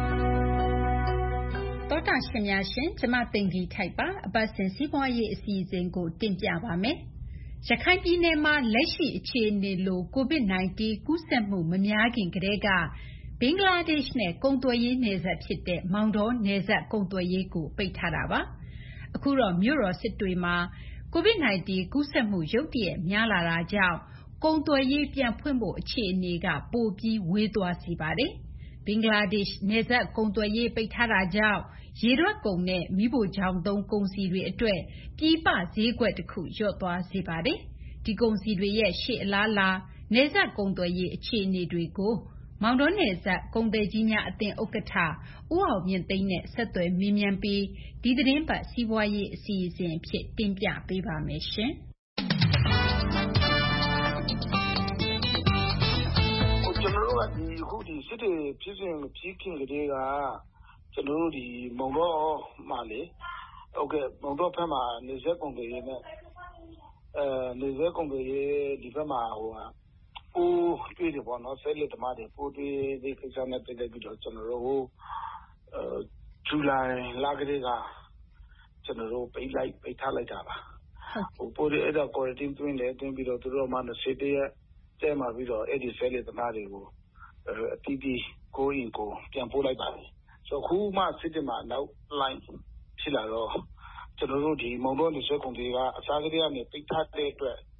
သောတာရှင်များရှင်ကျမသိင်္ဂ ီထိုက်ပါအပတ်စဉ်စီးပွားရေးအစီအစဉ်ကိုတင်ပြပါမယ်။ရခိုင်ပြည်နယ်မှာလက်ရှိအခြေအနေလို COVID-19 ကူးစက်မှုမများခင်ကတည်းကဘင်္ဂလားဒေ့ရှ်နဲ့ကုန်သွယ်ရေးနယ်စပ်ဖြစ်တဲ့မောင်တောနယ်စပ်ကုန်သွယ်ရေးကိုပိတ်ထားတာပါ။အခုတော့မြို့တော်စစ်တွေမှာCOVID-19 ကူးစက်မှုရုတ်တရက်များလာတာကြောင့်ကုန်သွယ်ရေးပြန်ဖွင့်ဖို့အခြေအနေကပိုပြီးဝေးသွားစေပါတယ်။ဘင်္ဂလားဒေ့ရှ်နယ်စပ်ကုန်သွယ်ရေးပိတ်ထားတာကြောင့်ရေထွက်ကုန်နဲ့မီးဖိုချောင်သုံးကုန်စည်တွေအတွက်ပြည်ပဈေးကွက်တစ်ခုလျော့သွားစေပါတယ်။ဒီကုန်စည်တွေရဲ့ရှေ့အလားအလာနယ်စပ်ကုန်သွယ်ရေးအခြေအနေတွေကိုမောင်တောနယ်စပ်ကုန်သည်ကြီးများအသင်းဥက္ကဋ္ဌဦးအောင်မြင့်သိန်းနဲ့ဆက်သွယ်မေးမြန်းပြီးဒီသတင်းပတ်စီးပွားရေးအစီအစဉ်အဖြစ်တင်ပြပေးပါမယ်ရှင်။ကျွန်တော်တို့ကအခုစစ်တွေဖြစ်စဉ်ဖြစ်ခင်ကတည်းကကျွန်တော်တို့မောင်တောမှာလေဟုတ်ကဲ့မောင်တောဘက်မှာနေဆက်ကုန်တွေနဲ့နေဆက်ကုန်တွေဒီဘက်မှာပိုးတွေ့တယ်ပေါ့နော်ဆဲလက်သမားတွေပိုးတွေ့တဲ့ကိစ္စနဲ့ပတ်သက်ပြီးတော့ကျွန်တော်တို့ဇူလိုင်လကတည်းကကျွန်တော်တို့ပိတ်ထားလိုက်တာပါပိုးတွေ့အဲ့တော့ quarantine တွင်းပြီးတော့သူတို့မှ20ရက်တဲမှာပြီးတော့အဲ့ဒီဆဲလက်သမားတွေကိုအတီးတီးကိုရင်ကိုပြန်ပို့လိုက်ပါပြီဆိုခုမှစစ်တင်မှာနောက် line ဖြစ်လာတော့ကျွန်တော်တို့ဒီမောင်တောနေဆက်ကုန်တွေကအစားကလေးကနေပိတ်ထားတဲ့အတွက်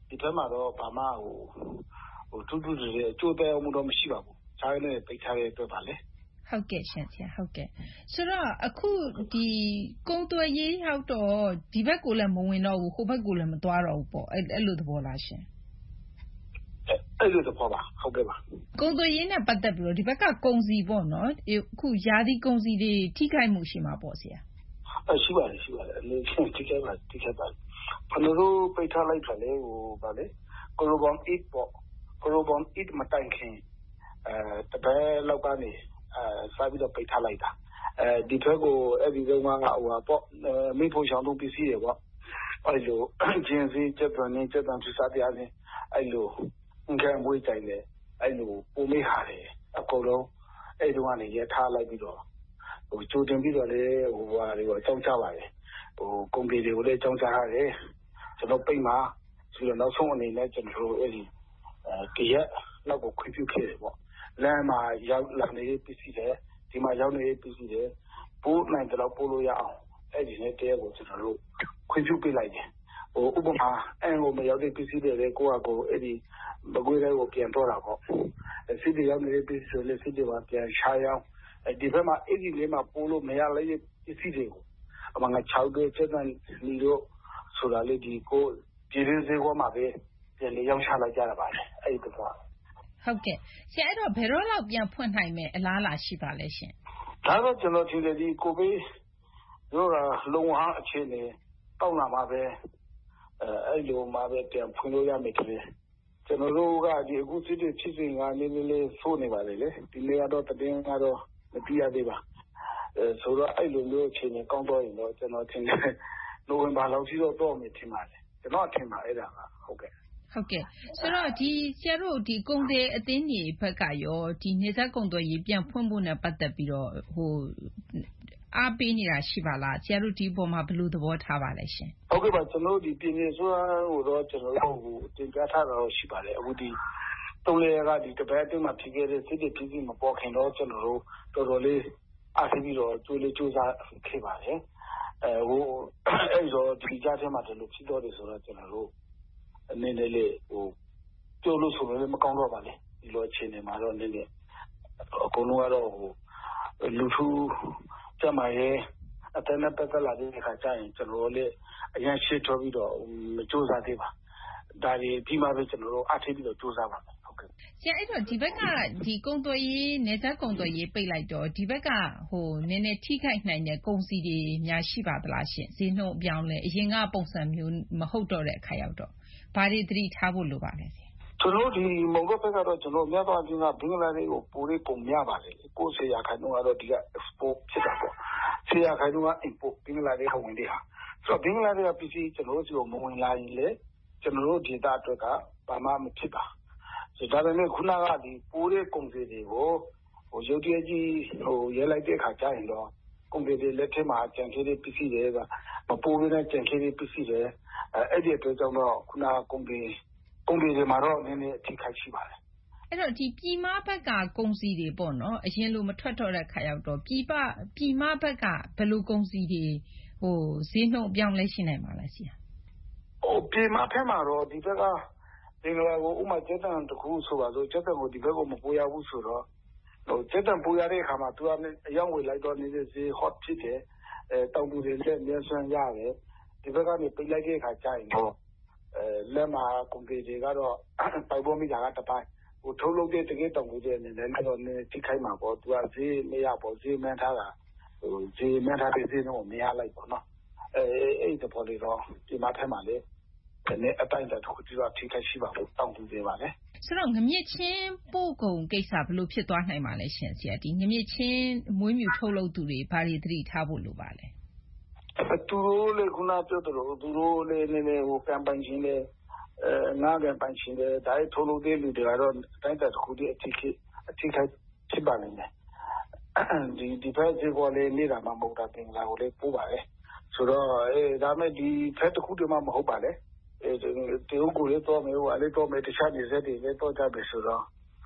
ဒီဘက်မှာတော့ဘာမှထူးထူးတွေအကျိုးသက်ရောက်မှုတော့မရှိပါဘူး။စားရတဲ့ပိတ်ထားတဲ့အတွက်ပါလေ။ဟုတ်ကဲ့ရှင်ဆရာဟုတ်ကဲ့ဆိုတော့အခုဒီကုန်သွယ်ရေးရောက်တော့ဒီဘက်ကိုလည်းမဝင်တော့ဘူးဟိုဘက်ကိုလည်းမသွားတော့ဘူးပေါ့အဲ့လိုသဘောလားရှင်အဲ့လိုသဘောပါဟုတ်ကဲ့ပါကုန်သွယ်ရေးနဲ့ပတ်သက်ပြီးတော့ဒီဘက်ကကုန်စည်ပေါ့နော်အခုယာဒီကုန်စည်တွေထိခိုက်မှုရှိမှာပေါ့ဆရာရှိပါတယ်အနည်းဆုံးထိခိုက်ပါဘယ်လိုပိတ်ထားလိုက်တယ်လဲဗာလေကိုရိုဘွန်8ပေါ့ကိုရိုဘွန်8မတိုင်ခင်တပည့်လောက်ကနေစပြီးတော့ပိတ်ထားလိုက်တာဒီဘက်ကိုအဲ့ဒီတော့မှပေါ့မိဖို့ရှောင်းသုံးပစ္စည်းတွေပေါ့အဲ့လိုဂျင်းစီချက်သွန်နေချက်သွန်ပြစားပြနေအဲ့လိုငယ်မွေးကြိုင်တယ်အဲ့လိုပုံမေးဟာတယ်အကုန်လုံးအဲ့ဒီကနေရထားလိုက်ပြီးတော့ကြိုတင်ပြီးတော့လေဟာတွေကိုအကြောင်းချပါတယ်ကုန်ပြည်တွေကိုလည်းအကြောင်းချရတယ်ကျွန်တော်ပိတ်မှာဆိုတော့နောက်ဆုံးအနေနဲ့ကျွန်တော်အဲ့ဒီတရက်လောက်ကိုခွင့်ပြုခဲ့တယ်ပေါ့လမ်းမှာရောက်လာနေတဲ့ပစ္စည်းတွေဒီမှာရောက်နေတဲ့ပစ္စည်းတွေပို့နိုင်တယ်လို့ပို့လို့ရအောင်အဲ့ဒီနဲ့တရက်ကိုကျွန်တော်တို့ခွင့်ပြုပေးလိုက်တယ်ဥပမာအဲ့ဟိုမရောက်တဲ့ပစ္စည်းတွေကိုယ့်အကိုအဲ့ဒီမကွေးတွေကိုပြန်တော့တာပေါ့စစ်တွေရောက်နေတဲ့ပစ္စည်းတွေလည်းစစ်တွေမှာပြန်ရှာရအောင်ဒီဘက်မှာအဲ့ဒီလေးမှာပို့လို့မရလိုက်တဲ့ပစ္စည်းတွေကိုအမှငါ6ပဲချက်တန်လီတို့ဆိုတာလေဒီကိုပြည်ရင်းစေကောမှာပဲပြန်လေရောက်ချလိုက်ကြတာပါလေအဲ့ဒီတော့ဟုတ်ကဲ့ဆရာအဲ့တော့ဘယ်တော့လောက်ပြန်ဖွင့်နိုင်မယ်အလားအလာရှိပါလဲရှင်ဒါတော့ကျွန်တော်ထင်တယ်ဒီကိုဗစ်ရောလုံအောင်အခြေအနေတောက်လာမှာပဲအဲ့လိုမှာပဲပြန်ဖွင့်လို့ရမယ်တည်းကျွန်တော်တို့ကဒီအခုစစ်တွေဖြစ်စဉ်ကနေလေးဆိုးနေပါလေဒီနေ့ကတော့တည်င်းကတော့မပြရသေးပါဆိုတော့အဲ့လိုမျိုးအခြေအနေကောင်းတော့ရင်တော့ကျွန်တော်ထင်တယ်နိုဝင်ဘာလောက်ထိတော့မယ်ထင်ပါတယ်ကျွန်တော်ထင်ပါအဲ့ဒါကဟုတ်ကဲ့ဆိုတော့ဒီဆရာတို့ဒီကုန်သည်အသင်းကြီးဘက်ကရောဒီနေဆက်ကုန်သွယ်ရေးပြန်ဖွင့်ဖို့နဲ့ပတ်သက်ပြီးတော့အားပေးနေတာရှိပါလားဆရာတို့ဒီအပေါ်မှာဘယ်လိုသဘောထားပါလဲရှင်ဟုတ်ကဲ့ပါကျွန်တော်ဒီပြည်နယ်ဆိုတာကိုတော့ကျွန်တော်တို့တင်ပြထားတာရှိပါတယ်အခုဒီတုံးလေးကဒီတပတ်အတွင်းမှာဖြစ်ခဲ့တဲ့စစ်တွေပြည်စီမပေါ်ခင်တော့ကျွန်တော်တို့တော်တော်လေးအားပေးပြီးတော့ကြိုးစားခဲ့ပါတယ်အဲ့တော့ဒီကြားထဲမှာတလို့ဖြစ်တော့တယ်ဆိုတော့ကျွန်တော်တို့အနေနဲ့လေပြောလို့ဆိုလည်းမကောင်းတော့ပါနဲ့ဒီလိုအခြေအနေမှာတော့နည်းနည်းအကုန်လုံးကတော့လူထုကျမရဲ့အတန်းနဲ့ပတ်သက်လာတဲ့ခါကျရင်ကျွန်တော်လည်းအရင်ရှင်းထုတ်ပြီးတော့မစူးစမ်းသေးပါဒါဒီမှာပဲကျွန်တော်တို့အားထုတ်ပြီးတော့စူးစမ်းပါမယ်ဟုတ်ကဲ့ဆရာအဲ့တော့ဒီဘက်ကဒီကုန်သွယ်ရေးနေဆက်ကုန်သွယ်ရေးပိတ်လိုက်တော့ဒီဘက်ကနည်းနည်းထိခိုက်နိုင်တဲ့ကုန်စည်တွေများရှိပါသလားရှင်ဈေးနှုန်းအပြောင်းလဲအရင်ကပုံစံမျိုးမဟုတ်တော့တဲ့အခါရောက်တော့ဘာတွေသတိထားဖို့လိုပါလဲဆရာကျွန်တော်ဒီမုံတော့ဘက်ကတော့ကျွန်တော်များသောအားဖြင့်ကဘင်္ဂလားဒေ့ရှ်ကိုပို့လေးပုံများပါလေကိုယ်10ရာခိုင်နှုန်းကတော့ဒီက export ဖြစ်တာပေါ့10ရာခိုင်နှုန်းက import ဘင်္ဂလားဒေ့ရှ်ဝင်တဲ့ဟာဆိုတော့ဘင်္ဂလားဒေ့ရှ်ပစ္စည်းကျွန်တော်တို့စီကိုမဝင်လာရင်လေကျွန်တော်တို့ဒေသအတွက်ကဘာမှမဖြစ်ပါဆိုဒါပေမဲ့ခုနကဒီပိုးတဲ့ကုန်စည်တွေကိုရုပ်တရက်ကြီးရဲလိုက်တဲ့အခါကျရင်တော့ကုန်စည်တွေလက်ထက်မှာကြံခဲ့တဲ့ပစ္စည်းတွေကမပိုးဘဲနဲ့ကြံခဲ့တဲ့ပစ္စည်းတွေအဲ့ဒီအတွက်ကြောင့်တော့ခုနကကုန်စည်တွေမှာတော့နည်းနည်းအထိခိုက်ရှိပါတယ်အဲ့တော့ဒီပြည်မဘက်ကကုန်စည်တွေပေါ့နော်အရင်လိုမထွက်တော့တဲ့ခါရောက်တော့ပြည်မဘက်ကဘယ်လိုကုန်စည်တွေဈေးနှုန်းအပြောင်းလဲရှိနိုင်ပါလဲဆရာပြည်မဘက်မှာတော့ဒီဘက်ကဘင်္ဂလားကိုဥမာကျက်တန်တခုဆိုပါဆိုကျက်တန်ကိုဒီဘက်ကိုမပို့ရဘူးဆိုတော့ကျက်တန်ပို့ရတဲ့အခါမှာသူကအယောင်ဝယ်လိုက်တော့နေတဲ့ဈေး hot ဖြစ်တယ်တောင်သူတွေလည်းမျက်စွမ်းရတယ်ဒီဘက်ကနေပိတ်လိုက်တဲ့အခါကျရင်တော့လက်မှာကုန်စည်တွေကတော့ပိုက်ပေါ်မိတာကတပိုင်းထုတ်လုပ်တဲ့တကယ်တောင်သူတွေအနေနဲ့တော့ထိခိုက်မှာပေါ့သူကဈေးမရပေါ့ဈေးမှန်းထားတာဈေးမှန်းထားတဲ့ဈေးတော့မရလိုက်ပေါ့နော်အဲ့ဒီပေါ်လေတော့ဒီမှာထဲမှာလေနဲ့အတိုင်းတစ်ခုတည်းတော့ထိခိုက်ရှိပါလို့တောင်းတူသေးပါလေဆိုတော့ငမြင့်ချင်းပို့ကုန်ကိစ္စဘယ်လိုဖြစ်သွားနိုင်ပါလဲရှင်ဆရာဒီငမြင့်ချင်းမွေးမြူထုတ်လုပ်သူတွေဘာတွေသတိထားဖို့လိုပါလဲသူတို့လေခုနပြောတယ်လို့သူတို့လေနည်းနည်းကမ်ပိန်းချင်းလေငါးကမ်ပိန်းချင်းလေဒါထုတ်လုပ်တဲ့လူတွေကတော့အတိုင်းတစ်ခုတည်းအထိခိုက်ဖြစ်ပါနေတယ်ဒီဖက်ဒီပေါ်လေနေတာမှမဟုတ်တာတင်လာကိုလေပို့ပါလေဆိုတော့ဒါမဲ့ဒီဖက်တစ်ခုတည်းမှမဟုတ်ပါလေတေဟုတ်ကိုလေတော့မယ်ဟိုအလေးတော့မယ်တခြားနေစက်တွေလည်းတော့ကြပြီဆိုတော့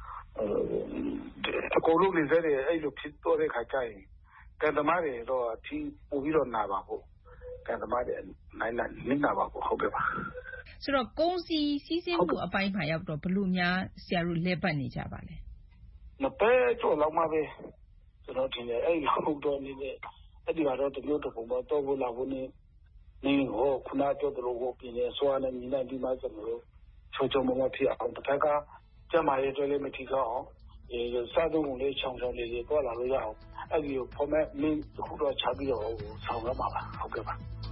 အကုန်လုံးနေစက်တွေအဲ့လိုဖြစ်တော့တဲ့ခါကျရင်ကံသမားတွေတော့အထီးပို့ပြီးတော့နာပါဖို့ကံသမားတွေနိုင်နာပါဖို့ဟုတ်ကဲ့ပါဆိုတော့ကုန်စည်စီးဆင်းမှုအပိုင်းမှာရောက်တော့ဘယ်လိုများဆရာတို့လဲပတ်နေကြပါလဲမပဲကျော်လောက်မှပဲကျွန်တော်ထင်တယ်အဲ့ဒီဟုတ်တော့နေတဲ့အဲ့ဒီကတော့တမျိုးတစ်ပုံတော့တော့ဘူးလာဘူးနေဟောခုနပြောသလိုဟောပြင်းနေဆိုရနေမိနိုင်ဒီမှာကျွန်တော်ချိုးမဖြစ်အောင်တစ်ခါကကျမရဲ့တွေ့လေးမထီတော့အောင်စားသုံးကုန်လေးချောင်းချောင်းလေးပေါ်လာလို့ရအောင်အဲ့ဒီကို format လေးတစ်ခုတော့ချပြီးတော့ဆောင်ရမှာပါဟုတ်ကဲ့ပါ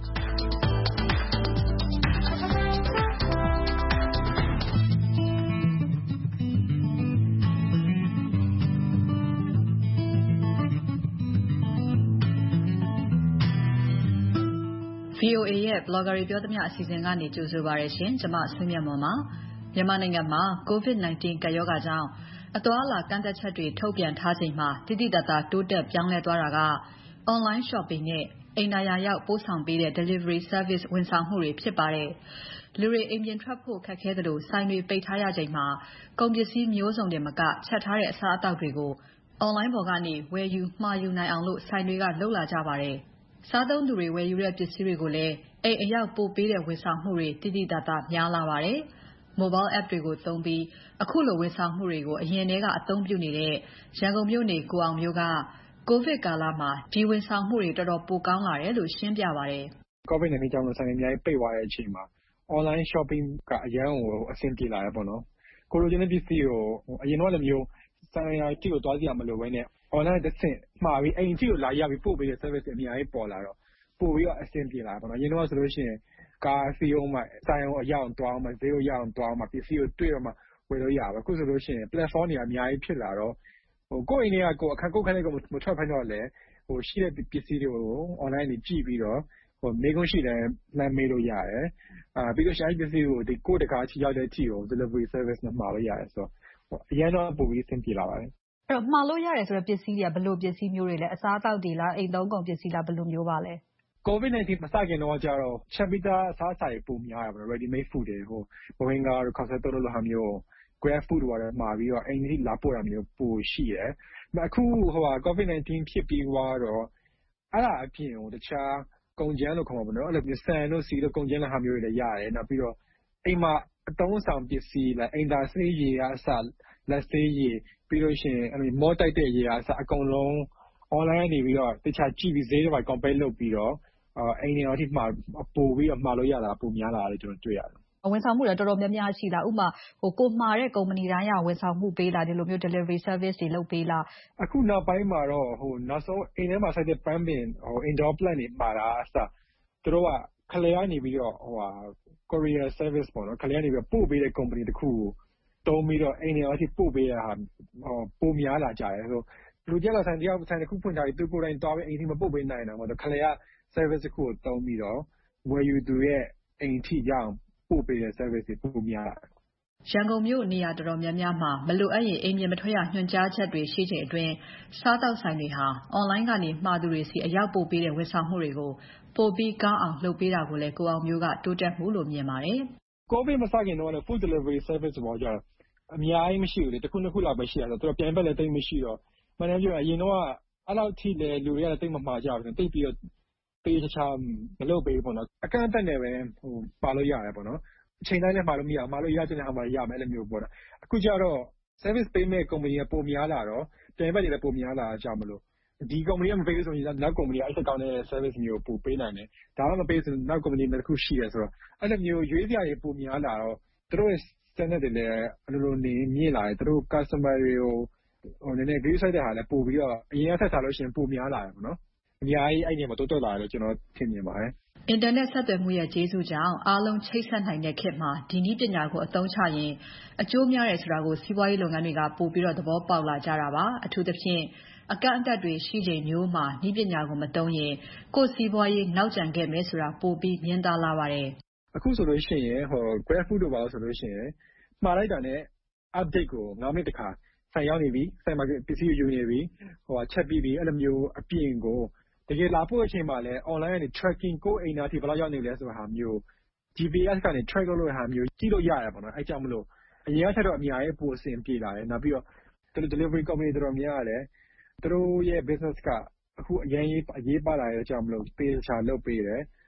VOA ရဲ့ Blogger တွေပြောသမျှအစီအစဉ်ကနေကြိုဆိုပါရရှင်။ကျွန်မဆွေးမြတ်မွန်ပါ။မြန်မာနိုင်ငံမှာ COVID-19 ကပ်ရောဂါကြောင့်အသွားအလာကန့်သတ်ချက်တွေထုတ်ပြန်ထားချိန်မှာတိတိတတ်တာတိုးတက်ပြောင်းလဲသွားတာက online shopping နဲ့အိမ်သာယာရောက်ပို့ဆောင်ပေးတဲ့ delivery service ဝန်ဆောင်မှုတွေဖြစ်ပါတယ်။လူတွေအိမ်ပြင်ထွက်ဖို့ခက်ခဲသလိုဆိုင်တွေပိတ်ထားရချိန်မှာကုန်ပစ္စည်းမျိုးစုံတွေမကချက်ထားတဲ့အစားအသောက်တွေကို online ပေါ်ကနေဝယ်ယူမှာယူနိုင်အောင်လို့ဆိုင်တွေကလုပ်လာကြပါတယ်။စားသုံးသူတွေဝယ်ယူတဲ့ပစ္စည်းတွေကိုလည်းအိမ်အရောက်ပို့ပေးတဲ့ဝန်ဆောင်မှုတွေတိတိတတ်တာများလာပါတယ်။ mobile app တွေကိုသုံးပြီးအခုလိုဝန်ဆောင်မှုတွေကိုအရင်တည်းကအသုံးပြုနေတဲ့ရန်ကုန်မြို့နေကိုအောင်မျိုးကကိုဗစ်ကာလမှာဒီဝန်ဆောင်မှုတွေတော်တော်ပိုကောင်းလာတယ်လို့ရှင်းပြပါတယ်။ COVID-19 ကြောင့်ဆိုင်တွေအများကြီးပိတ်သွားတဲ့အချိန်မှာ online shopping ကအရန်ကိုအဆင်ပြေလာတယ်ပေါ့နော်။ကိုလိုချင်တဲ့ပစ္စည်းကိုအရင်တော့လည်းမျိုးဆိုင်ရာတိကိုသွားကြည့်ရမလို့ပဲနဲ့ online တစ်ဆင့်မှာပြီးအိမ်တိကိုလာရပြီးပို့ပေးတဲ့ service တွေအများကြီးပေါ်လာတော့ပို့ပြီးတော့အဆင်ပြေလာတယ်ပေါ့နော်။အရင်တော့ဆိုလို့ရှိရင်ကားစီးအောင်မှဆိုင်အောင်အရောက်သွားအောင်မှဈေးကိုရအောင်သွားအောင်မှပစ္စည်းကိုတွေ့တော့မှဝယ်လို့ရပါအခုဆိုလို့ရှိရင် platform တွေအများကြီးဖြစ်လာတော့ကိုယ့်အိမ်ထဲကကိုအခန်းကိုယ်ခန်းလေးကိုမထွက်ဖိုင်တော့လေရှိတဲ့ပစ္စည်းတွေကို online နေကြည့်ပြီးတော့မေးခွန်းရှိတယ်လှမ်းမေးလို့ရတယ်ပြီးတော့ရှားပစ္စည်းကိုဒီကိုယ့်တကားချီရောက်တဲ့အထိကို delivery service နဲ့မှာလို့ရတယ်ဆိုတော့အရင်တော့ပိုပြီးအဆင်ပြေလာပါတယ်အဲ့တော့မှာလို့ရတယ်ဆိုတော့ပစ္စည်းတွေကဘယ်လိုပစ္စည်းမျိုးတွေလဲအစားအသောက်တွေလားအိမ်သုံးကုန်ပစ္စည်းလားဘယ်လိုမျိုးပါလဲ COVID-19 မစခင်တော့ကျတော့ချက်ပြီးသားအစားအစာတွေပုံများရပါတော့ ready made food တွေဘဝင်းကားတို့ခေါက်ဆွဲတုပ်လို့ဟာမျိုး grab food တွေမှာပြီးတော့အိမ်ကြီးလာပို့တာမျိုးပိုရှိတယ်အခုCOVID-19 ဖြစ်ပြီးတော့အဲ့ဒါအပြင်ကိုတခြားကုန်ကျန်းလို့ခေါ်မှာပေါ့နော်အဲ့လိုဆန်တို့စီတို့ကုန်ကျန်းတဲ့ဟာမျိုးတွေလည်းရတယ်နောက်ပြီးတော့အိမ်မှာအသုံးအဆောင်ပစ္စည်းlike အိမ်သာဆေးရေအစလက်ဆေးရေပြီးလို့ရှိရင်အဲ့မောတိုက်တဲ့ရေအစအကုန်လုံး online နေပြီးတော့တခြားကြည့်ပြီးဈေးတွေပါ compare လုပ်ပြီးတော့အိမ်တွေအထိမှာပို့ပြီးတော့မှာလို့ရတာပိုများလာတယ်ကျွန်တော်တွေ့ရတယ်ဝန်ဆောင်မှုတွေတော်တော်များများရှိလားဥပမာကိုမှာတဲ့ကုမ္ပဏီတိုင်းကဝန်ဆောင်မှုပေးလားဒီလိုမျိုး delivery service တွေလုပ်ပေးလားအခုနောက်ပိုင်းမှာတော့နောက်ဆုံးအိမ်ထဲမှာစိုက်တဲ့ plant ပင်indoor plant တွေမှာတာအစသူတို့ကခလေကနေပြီးတော့courier service ပေါ့နော်ခလေကနေပြီးပို့ပေးတဲ့ company တစ်ခုကိုတုံးပြီးတော့အိမ်တွေအထိပို့ပေးရတာပိုများလာကြတယ်ဆိုလူကြက်ဆိုင်တစ်ခုဖွင့်ထားပြီးသူကိုယ်တိုင်သွားပြီးအိမ်ထိမပို့ပေးနိုင်တော့ခလေက service တစ်ခုကိုတုံးပြီးတော့ဝယ်ယူသူရဲ့အိမ်ထိရောက်ပို့ပေးတဲ့ service တွေပိုများလာတယ်ရန်ကုန်မြို့နေရာတော်တော်များများမှာမလိုအပ်ရင်အိမ်ပြင်မထွက်ရညွှန်ကြားချက်တွေရှိချိန်အတွင်းစားတောက်ဆိုင်တွေဟာ online ကနေမှာသူတွေစီအရောက်ပို့ပေးတဲ့ဝန်ဆောင်မှုတွေကိုပိုပြီးကောင်းအောင်လုပ်ပေးတာကိုလည်းကိုအောင်မျိုးကတိုးတက်မှုလို့မြင်ပါတယ်။ COVID မစခင်တော့ food delivery service ပေါ်ကြအများကြီးမရှိဘူးလေတစ်ခုနှစ်ခုလောက်ပဲရှိရဆိုတော့ပြိုင်ဘက်လည်းတိတ်မရှိတော့မှန်တယ်ပြောရင်အရင်တော့အဲ့လောက်ထိလေလူတွေကတိတ်မမှာကြဘူးတိတ်ပြီးတော့ပေးချာမလုပ်ပေးဘူးပေါ့နော်အကန့်အသတ်နဲ့ပဲပါလို့ရတယ်ပေါ့နော်အချိန်တိုင်းလည်းမှာလို့မရမှာလို့ရတဲ့ဟာမှာရမယ်အဲ့လိုမျိုးပေါ့နော်အခုကျတော့ service ပေးမဲ့ company ကပိုများလာတော့ပြိုင်ဘက်တွေလည်းပိုများလာကြမလို့ဒီ company ကမပေးဆိုရင်နောက် company ကအဲ့ကောင်းတဲ့ service မျိုးပိုပေးနိုင်တယ်ဒါမှမပေးဆိုနောက် company တစ်ခုရှိတယ်ဆိုတော့အဲ့လိုမျိုးရွေးစရာတွေပိုများလာတော့သူတို့ရဲ့ standard တွေလည်းအလိုလိုနေမြင့်လာတယ်သူတို့ customer တွေကိုနည်းနည်း view ဆိုင်တဲ့ဟာလည်းပို့ပြီးတော့အရင်ကဆက်ထားလို့ရှိရင်ပိုများလာတယ်ပေါ့နော်အများကြီးအဲ့ဒီမှာတိုးတက်လာတယ်လို့ကျွန်တော်ထင်မြင်ပါတယ်အင်တာနက်ဆက်သွယ်မှုရဲ့ကျေးဇူးကြောင့်အားလုံးချိတ်ဆက်နိုင်တဲ့ခေတ်မှာဒီနည်းပညာကိုအသုံးချရင်အကျိုးများတယ်ဆိုတာကိုစီးပွားရေးလုပ်ငန်းတွေကပို့ပြီးတော့သဘောပေါက်လာကြတာပါအထူးသဖြင့်အကန့်အသတ်တွေရှိချိန်မျိုးမှာနည်းပညာကိုမသုံးရင်ကိုယ်စီးပွားရေးနောက်ကျန်ခဲ့မယ်ဆိုတာပိုပြီးမြင်သာလာပါတယ်အခုဆိုလို့ရှိရင်Grab Food တို့ပါဆိုလို့ရှိရင်မှာလိုက်တာနဲ့ update ကို9မိနစ်တခါဆိုင်ရောက်နေပြီဆိုင်မှာပစ္စည်းယူနေပြီချက်ပြီးပြီအဲ့လိုမျိုးအပြင်ကိုတကယ်လာပို့တဲ့အချိန်မှာလည်း online ကနေ tracking ကိုအိမ်သားထိဘယ်လောက်ရောက်နေလဲဆိုတာဟာမျိုး GPS ကနေ track လုပ်လို့ဟာမျိုးကြည့်လို့ရတယ်ပေါ့နော်အဲ့ကြောင့်မလို့အရင်ကထက်တော့အများကြီးပိုအဆင်ပြေလာတယ်နောက်ပြီးတော့ delivery company တော်တော်များရတယ်သူတို့ရဲ့ business ကအခုအရေးပါလာတဲ့အကြောင်းမလို့ပေးချာလုပ်ပေးတယ်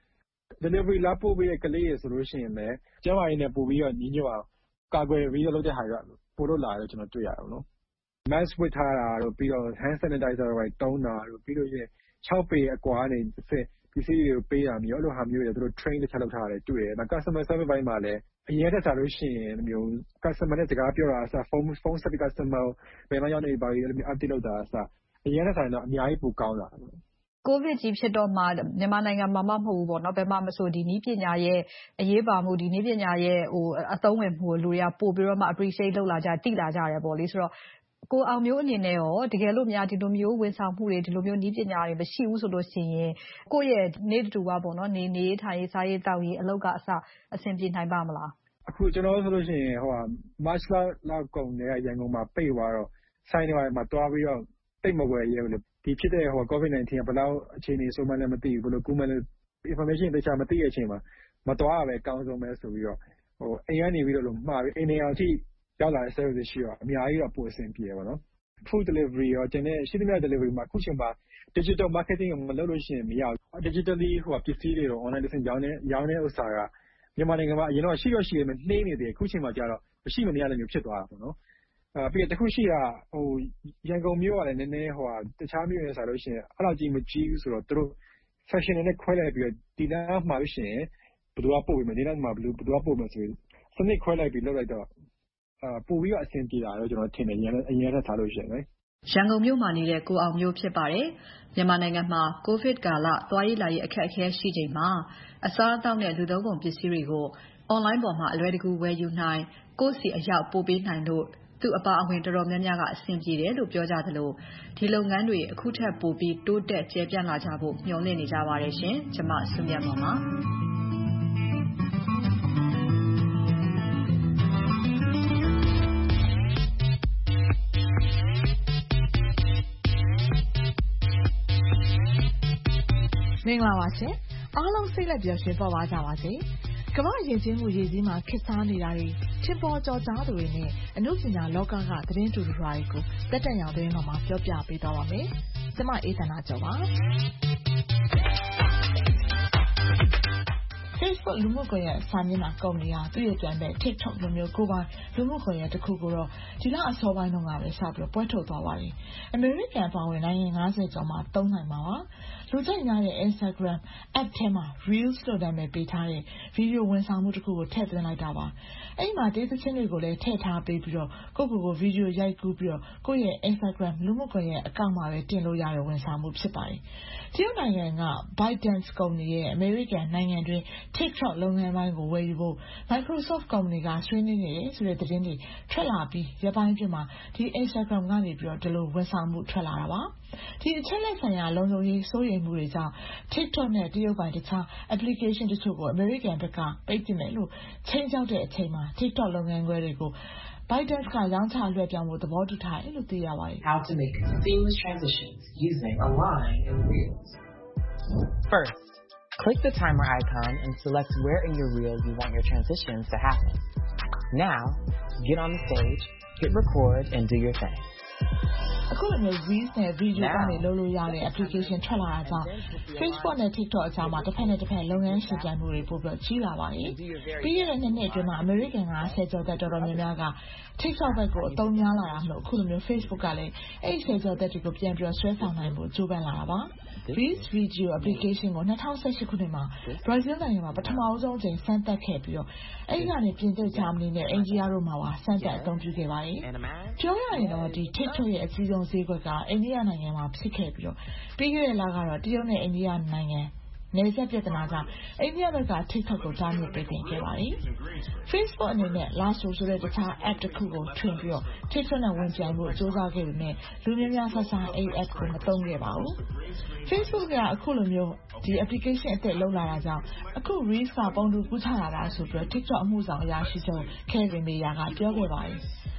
delivery လာပို့ပေးတဲ့ကလေးတွေဆိုလို့ရှိရင်လည်းကျန်းမာရေးနဲ့ပို့ပြီးတော့ညီညွတ်အောင်ကာကွယ်ပြီးတော့လုပ်တဲ့ဟာတွေကပို့လို့လာတယ်ကျွန်တော်တွေ့ရတယ်နော် mask ဝတ်ထားတာတို့ပြီးတော့ hand sanitizer တွေတုံးတာတို့ပြီးလို့ရှိရင်6ပေအကွာနေပစ္စည်းတွေကိုပေးတာမျိုးအဲ့လိုဟာမျိုးတွေသူတို့ train တစ်ချက်လုပ်ထားတယ်တွေ့တယ်။ customer service ဘိုင်းမှာလည်းအရင်တက်စားလို့ရှိရင်မျိုး customer နဲ့စကားပြောတာအစား phone set customer ဘယ်မှာရောက်နေပါပြီအဲ့လိုမျိုး update လုပ်တာအစားအရင်တက်စားတော့အများကြီးပိုကောင်းတာကိုဗစ်ကြီးဖြစ်တော့မှမြန်မာနိုင်ငံမှာမဟုတ်ဘူးပေါ့နော်ဘယ်မှာမဆိုဒီနည်းပညာရဲ့အရေးပါမှုဒီနည်းပညာရဲ့အသုံးဝင်မှုလူတွေကပို့ပြီးတော့မှ appreciate လုပ်လာကြတိလာကြတယ်ပေါ့လေဆိုတော့ကိုအောင်မျိုးအနေနဲ့ရောတကယ်လို့များဒီလိုမျိုးဝန်ဆောင်မှုတွေဒီလိုမျိုးနည်းပညာတွေမရှိဘူးဆိုလို့ရှိရင်ကိုယ့်ရဲ့နေ့တူပါပေါ့နော်နေထိုင်စားရေးတောက်ရေးအလုပ်ကအဆင်ပြေနိုင်ပါမလားအခုကျွန်တော်ဆိုလို့ရှိရင်March လောက်ကုန်တဲ့ရန်ကုန်မှာပိတ်သွားတော့ဆိုင်တွေမှာတွားပြီးတော့တိတ်မဝယ်ရဲဘူးလေဒီဖြစ်တဲ့COVID-19 ကဘယ်လောက်အခြေအနေဆိုမှလည်းမသိဘူးဘယ်လိုကူးမှလည်း information တခြားမသိတဲ့အချိန်မှာမတွားရပဲအကောင်းဆုံးပဲဆိုပြီးတော့အိမ်ကနေပြီးတော့မှာပြီးအိမ်နေအောင်ထိရောက်လာတဲ့ service ရှိတော့အများကြီးတော့ပိုအဆင်ပြေပါတော့ food delivery ရောကျန်တဲ့ရှိသမျှ delivery မှာအခုချိန်မှာ digital marketing ကိုမလုပ်လို့ရှိရင်မရဘူး digitally ပစ္စည်းတွေတော့ online တစ်ဆင့်ရောင်းတဲ့ဥစ္စာကမြန်မာနိုင်ငံမှာအရင်တော့ရှိတော့ရှိတယ်နှေးနေတယ်အခုချိန်မှာကျတော့မရှိမနေရတဲ့မျိုးဖြစ်သွားတာပေါ့နော်ပြီးတော့တခုရှိတာရန်ကုန်မြို့ကလည်းနည်းနည်းတခြားမြို့တွေဆိုလို့ရှိရင်အဲ့လောက်ကြီးမကြီးဘူးဆိုတော့သူတို့ section တွေနဲ့ခွဲလိုက်ပြီးတော့ဒီလမ်းမှာလို့ရှိရင်ဘယ်သူကပို့ပေးမယ်ဒီလမ်းမှာဘယ်သူကပို့မယ်ဆိုပြီးစနစ်ခွဲလိုက်ပြီးလုပ်လိုက်တော့ပို့ပြီးတော့အဆင်ပြေတာတော့ကျွန်တော်ထင်တယ်အရင်ကထားလို့ရှိရင်လေရန်ကုန်မြို့မှာနေတဲ့ကိုအောင်မျိုးဖြစ်ပါတယ်မြန်မာနိုင်ငံမှာကိုဗစ်ကာလသွားရေးလာရေးအခက်အခဲရှိချိန်မှာအစားအသောက်နဲ့လူသုံးကုန်ပစ္စည်းတွေကို online ပေါ်မှာအလွယ်တကူဝယ်ယူနိုင်ကိုယ့်စီအရောက်ပို့ပေးနိုင်လို့သူအပါအဝင်တော်တော်များများကအဆင်ပြေတယ်လို့ပြောကြသလိုဒီလုပ်ငန်းတွေအခုထက်ပိုပြီးတိုးတက်ကျယ်ပြန့်လာကြဖို့မျှော်လင့်နေကြပါတယ်ရှင်ကျွန်မစုမြတ်မောင်ပါမင်္ဂလာပါရှင်အားလုံးစိတ်လက်ပျော်ရွှင်ပေါ်ပါကြပါစေကမ္ဘာယဉ်ကျေးမှုရည်စည်းမှာခေတ်စားနေတာတွေထင်ပေါ်ကျော်ကြားသူတွေနဲ့အမှုပညာလောကကသတင်းတူတူတွေကိုတက်တက်ရောင်သတင်းမှာပြောပြပေးသွားပါမယ်ကျွန်မအေးသန္တာကျော်ပါFacebook လူမှုကွန်ရက်စာမျက်နှာကုမ္ပဏီဟာသူ့ရဲ့ပြန်တဲ့ TikTok လိုမျိုးကိုပိုင်လူမှုကွန်ရက်တစ်ခုကိုတော့ဒီလအစောပိုင်းတုန်းကပဲစပြီးပွဲထုတ်သွားပါတယ်။ American ပါဝင်နိုင်ငံ90ကျော်မှာသုံးနိုင်မှာပါ။လူကြိုက်များတဲ့ Instagram app ထဲမှာ Reels လို့နာမည်ပေးထားတဲ့ဗီဒီယိုဝန်ဆောင်မှုတစ်ခုကိုထည့်သွင်းလိုက်တာပါ။အဲ့ဒီမှာတေးသချင်းတွေကိုလည်းထည့်ထားပေးပြီးတော့ကိုဗီဒီယိုရိုက်ကူးပြီးတော့ကိုယ့်ရဲ့ Instagram လူမှုကွန်ရက်အကောင့်မှာပဲတင်လို့ရတဲ့ဝန်ဆောင်မှုဖြစ်ပါတယ်။တရုတ်နိုင်ငံက ByteDance ကုမ္ပဏီရဲ့ American နိုင်ငံတွင်း TikTok လုပ်ငန်းပိုင်းကိုဝယ်ယူဖို့ Microsoft ကုမ္ပဏီကဆွေးနွေးနေတယ်ဆိုတဲ့သတင်းတွေထွက်လာပြီးရပိုင်းပြမှာဒီ Instagram ကနေပြီးတော့ဒီလိုဝန်ဆောင်မှုထွက်လာတာပါဒီအချက်လက်ဆိုင်ရာလုံခြုံရေးစိုးရိမ်မှုတွေကြောင့် TikTok နဲ့တရုတ်ပိုင်းတခြား application တချို့ကို American ဘက်ကပိတ်ပစ်မယ်လို့ချိန်ချောက်တဲ့အချိန်မှာ TikTok လုပ်ငန်းခွဲတွေကိုByteDance ကရောင်းချလွှဲပြောင်းဖို့သဘောတူထားတယ်လို့သိရပါတယ် How to make seamless transitions using Align and Reels. First, click the timer icon and select where in your reel you want your transitions to happen. Now, get on the stage, hit record, and do your thing. အခုလိုမျိုး Reels နဲ့ Video ကနေလုပ်လို့ရတဲ့ application ထွက်လာတာကြောင့် Facebook နဲ့ TikTok အကြားမှာတစ်ဖက်နဲ့တစ်ဖက်လုပ်ငန်းရှင်ပြိုင်မှုတွေပိုပြီးကြီးလာပါတယ်။ပြီးခဲ့တဲ့နှစ်အတွင်းမှာ American က10ကျော်သက်တော်တော်များများက TikTok ဘက်ကိုအသုံးများလာတာမို့အခုလိုမျိုး Facebook ကလည်းအဲ့10ကျော်သက်တွေကိုပြန်ပြီးဆွဲဆောင်နိုင်ဖို့ကြိုးပမ်းလာတာပါ။ Reels Video application ကို2018ခုနှစ်မှာ Brazil နိုင်ငံမှာပထမဆုံးအကြိမ်စမ်းသပ်ခဲ့ပြီးတော့အဲ့ဒီကနေပြင်သစ်ဂျာမနီနဲ့အိန္ဒိယတို့မှာပါစမ်းသပ်အသုံးပြုခဲ့ပါတယ်။ပြောရရင်တော့ဒီ TikTok ရဲ့အကြီးဆုံးဈေးကွက်ကအိန္ဒိယနိုင်ငံမှာဖြစ်ခဲ့ပြီးတော့ပြီးခဲ့တဲ့လကတော့တရုတ်နဲ့အိန္ဒိယနိုင်ငံနယ်စပ်ပြဿနာကြောင့်အိန္ဒိယဘက်က TikTok ကိုတားမြစ်ပိတ်ပင်ခဲ့ပါတယ်။ Facebook အနေနဲ့ Lasso ဆိုတဲ့တခြား app တစ်ခုကိုထွင်ပြီးတော့ TikTok နဲ့ဝင်ပြိုင်ဖို့စူးစမ်းခဲ့ပေမဲ့လူများများဆဆအဲ့ app ကိုမသုံးခဲ့ပါဘူး။ Facebook ကအခုလိုမျိုးဒီ application အသစ်လောက်လာတာကြောင့်အခု Reels ကပုံတူကူးချလာတာဆိုပြီးတော့ TikTok အမှုဆောင်အရာရှိချုပ် Kevin Mayer ကပြောခဲ့ပါတယ်။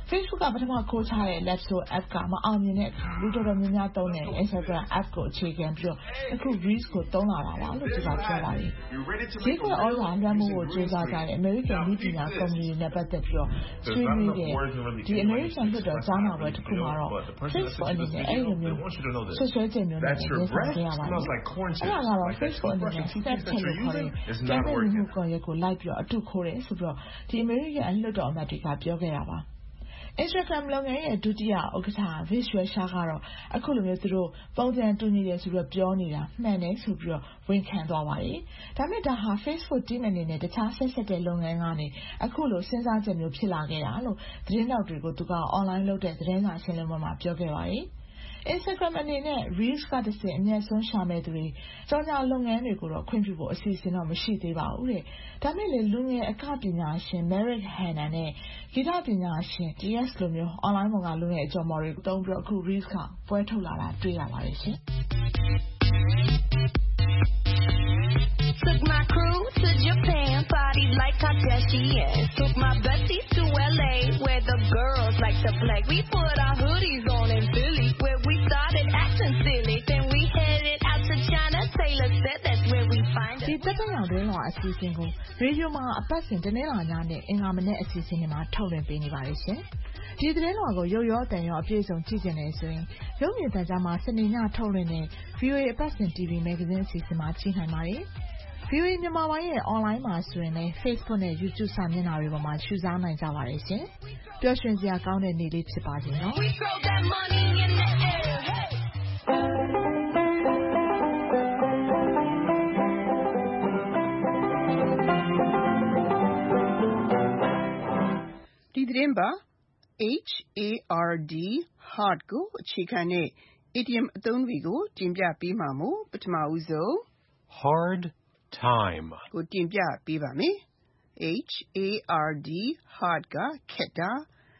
Facebook ကပထမခိုးချတဲ့ Letso app ကမအောင်မြင်တဲ့အခါလူတော်တော်များများသုံးတဲ့ Instagram app ကိုအခြေခံပြီးတော့အခု Reels ကိုသုံးလာတာပါလို့သူကပြောပါတယ်။ဒီကွန်အော်လာလွှမ်းမိုးဖို့ကြိုးစားကြတဲ့ American နည်းပညာကုမ္ပဏီနဲ့ပတ်သက်ပြီးတော့ဆွေးနွေးတဲ့ဒီ American လွှတ်တော်ကြားနာပွဲတစ်ခုမှာတော့ Facebook အနေနဲ့အဲ့လိုမျိုးဆွဆွဲချက်မျိုးနဲ့ရေးဆောင်ခဲ့ရပါတယ်။အဲ့ဒါကတော့ Facebook အနေနဲ့ Snapchat လို့ခေါ်တဲ့ပြန်လည်မှုကွန်ရက်ကိုလိုက်ပြီးတော့အတူခိုးတယ်ဆိုပြီးတော့ဒီ American လွှတ်တော်အမတ်တွေကပြောခဲ့တာပါ။ Instagram လုပ်ငန်းရဲ့ဒုတိယဥက္ကဋ္ဌ Vishwa Shah ကတော့အခုလိုမျိုးသူတို့ပုံစံတူညီတယ်ဆိုပြီးပြောနေတာမှန်တယ်ဆိုပြီးတော့ဝန်ခံသွားပါတယ်။ဒါပေမဲ့ဒါဟာ Facebook team အနေနဲ့တခြားဆက်တဲ့လုပ်ငန်းကနေအခုလိုစဉ်းစားချက်မျိုးဖြစ်လာခဲ့တာလို့သတင်းတောက်တွေကိုသူက online လုပ်တဲ့သတင်းစာရှင်းလင်းပွဲမှာပြောခဲ့ပါတယ်။ Instagram အနေနဲ့ Reels ကတစ်ဆင့်အမြတ်ဆုံးရှာမဲ့သူတွေကြော်ညာလုပ်ငန်းတွေကိုတော့ခွင့်ပြုဖို့အစီအစဉ်တော့မရှိသေးပါဘူးတဲ့။ဒါမဲ့လေလူငယ်အကပညာရှင် Merrick Hanna နဲ့ဂီတပညာရှင် DS လိုမျိုး online ပေါ်ကလူငယ်အကြော်မော်တွေတုံးပြီးတော့အခု Reels ကပွဲထုတ်လာတာတွေ့ရပါတယ်ရှင်။ Took my crew to Japan, party like Kardashians. Took my besties to LA, where the girls like to play. We put our hoodies on in Philly, where we started acting silly. Then we headed out to China. Taylor said that's where we find it. ဒီတက်တဲ့အောင်တွင်းကအစီအစဉ်ကိုရေဒီယိုမှာအပတ်စဉ်တနင်္လာညနဲ့အင်္ဂါမနေ့အစီအစဉ်တွေမှာထုတ်လွှင့်ပေးနေပါတယ်ရှင်။ဒီသတင်းတော်ကိုရုပ်ရောအတန်ရောအပြည့်စုံကြည့်ကြနေဆိုရင်ရုပ်မြင်သံကြားမှာစနေညထုတ်လွှင့်တဲ့ VOA အပတ်စဉ် TV Magazine အစီအစဉ်မှာကြည့်နိုင်ပါတယ်။ VOA မြန်မာပိုင်းရဲ့ online မှာဆိုရင်လည်း Facebook နဲ့ YouTube စာမျက်နှာတွေပေါ်မှာရှုစားနိုင်ကြပါတယ်ရှင်။ပျော်ရွှင်စရာကောင်းတဲ့နေ့လေးဖြစ်ပါစေနော်။ဒီသတင်းပါ HARD hard ကိုအခြေခံတဲ့ idiom အသုံးတွေကိုတင်ပြပေးမှာမို့ပထမဦးဆုံး hard time ကိုတင်ပြပေးပါမယ်။ HARD hard ကခက်တာ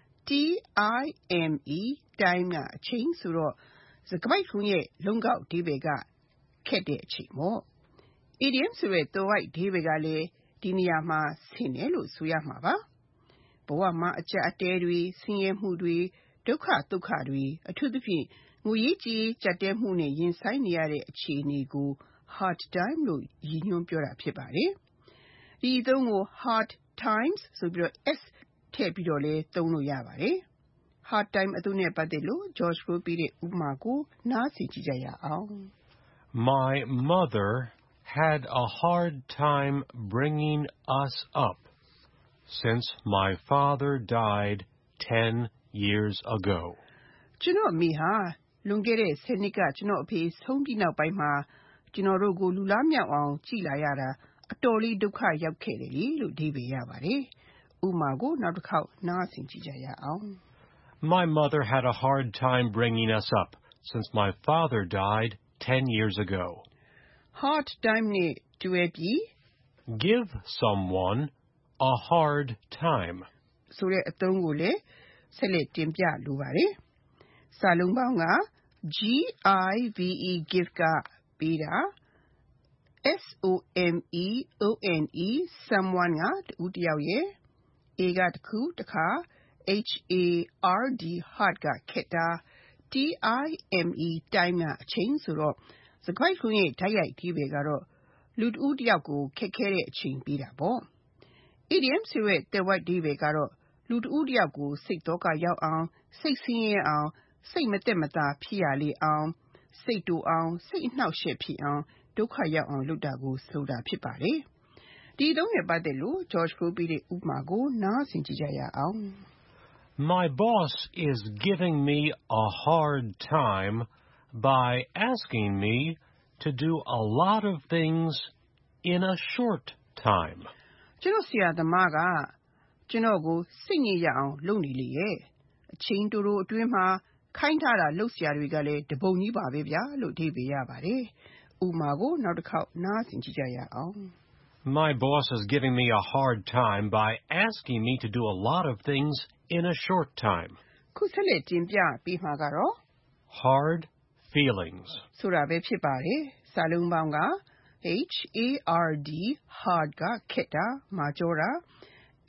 TIME time ကအချိန်ဆိုတော့စကားပိုက်ခုံးရဲ့လုံးကောက်အဓိပ္ပာယ်ကခက်တဲ့အချိန်ပေါ့ idiom ဆိုတဲ့သွယ်ဝိုက်အဓိပ္ပာယ်ကလည်းဒီနေရာမှာဆင်တယ်လို့ဆိုရမှာပါဘဝမှာအကျပ်အတည်းတွေဆင်းရဲမှုတွေဒုက္ခသုက္ခတွေအထူးသဖြင့်ငွေရေးကြေးကြက်တဲမှုနဲ့ရင်ဆိုင်နေရတဲ့အခြေအနေကို hard time လို့ရည်ညွှန်းပြောတာဖြစ်ပါတယ်ဒီအသုံးကို hard times ဆိုပြီးတော့ s ထည့်ပြီးတော့လည်းသုံးလို့ရပါတယ် hard time အသုံးနဲ့ပတ်သက်လို့ George ကိုပြတဲ့ဥပမာကိုနားဆင်ကြည့်ကြရအောင် My mother had a hard time bringing us up since my father died 10 years ago. ကျွန်တော်အမေဟာလွန်ခဲ့တဲ့10နှစ်ကကျွန်တော်အဖေဆုံးပြီးနောက်ပိုင်းမှာကျွန်တော်တို့ကိုလူလားမြောက်အောင်ကြည်လာရတာအတော်လေးဒုက္ခရောက်ခဲ့တယ်လေလို့အဓိပ္ပာယ်ရပါတယ်။ဥပမာကိုနောက်တစ်ခေါက်နားဆင်ကြည့်ကြရအောင် My mother had a hard time bringing us up since my father died 10 years ago. Hard time နဲ့တွဲပြီး Give someone a hard time. ဆိုတဲ့အသုံးကိုလည်းဆက်လက်တင်ပြလိုပါတယ်။စာလုံးပေါင်းက give give ကပေးတာ SOMEONE someone ကတူတယောက်ရဲ့ A ကတစ်ခုတစ်ခါ HARD hard ကခက်တာ TIME time ကအချိန်ဆိုတော့စကားခုံးရဲ့ဓာတ်ရိုက်အဓိပ္ပာယ်ကတော့လူတစ်ဦးတစ်ယောက်ကိုခက်ခဲတဲ့အချိန်ပေးတာပေါ့ Idiom ဆိုတဲ့သွယ်ဝိုက်အဓိပ္ပာယ်ကတော့လူတစ်ဦးတစ်ယောက်ကိုစိတ်သောကရောက်အောင်စိတ်ဆင်းရဲအောင်စိတ်မသက်မသာဖြစ်ရလေအောင်စိတ်တူအောင်စိတ်အနှောက်အယှက်ဖြစ်အောင်ဒုက္ခရောက်အောင်လုပ်တာကိုဆိုတာဖြစ်ပါတယ်ဒီအသုံးနဲ့ပတ်သက်လို့ George ကိုပြတဲ့ဥပမာကိုနားဆင်ကြည့်ကြရအောင် My boss is giving me a hard time by asking me to do a lot of things in a short time. ကျွန်တော်ဆရာသမားကကျွန်တော်ကိုစိတ်ညစ်ရအောင်လုပ်နေလေရဲ့အချိန်တိုတိုအတွင်းမှာခိုင်းထားတာလုပ်စရာတွေကလည်းတပုံကြီးပါပဲဗျာလို့အဓိပ္ပာယ်ရပါတယ်ဥပမာကိုနောက်တစ်ခေါက်နားဆင်ကြည့်ကြရအောင် My boss is giving me a hard time by asking me to do a lot of things in a short time. ခုဆက်လက်တင်ပြပေးမှာကတော့ hard feelings ဆိုတာပဲဖြစ်ပါတယ်စာလုံးပေါင်းက HARD hard ကခက်တာမာကြောတာ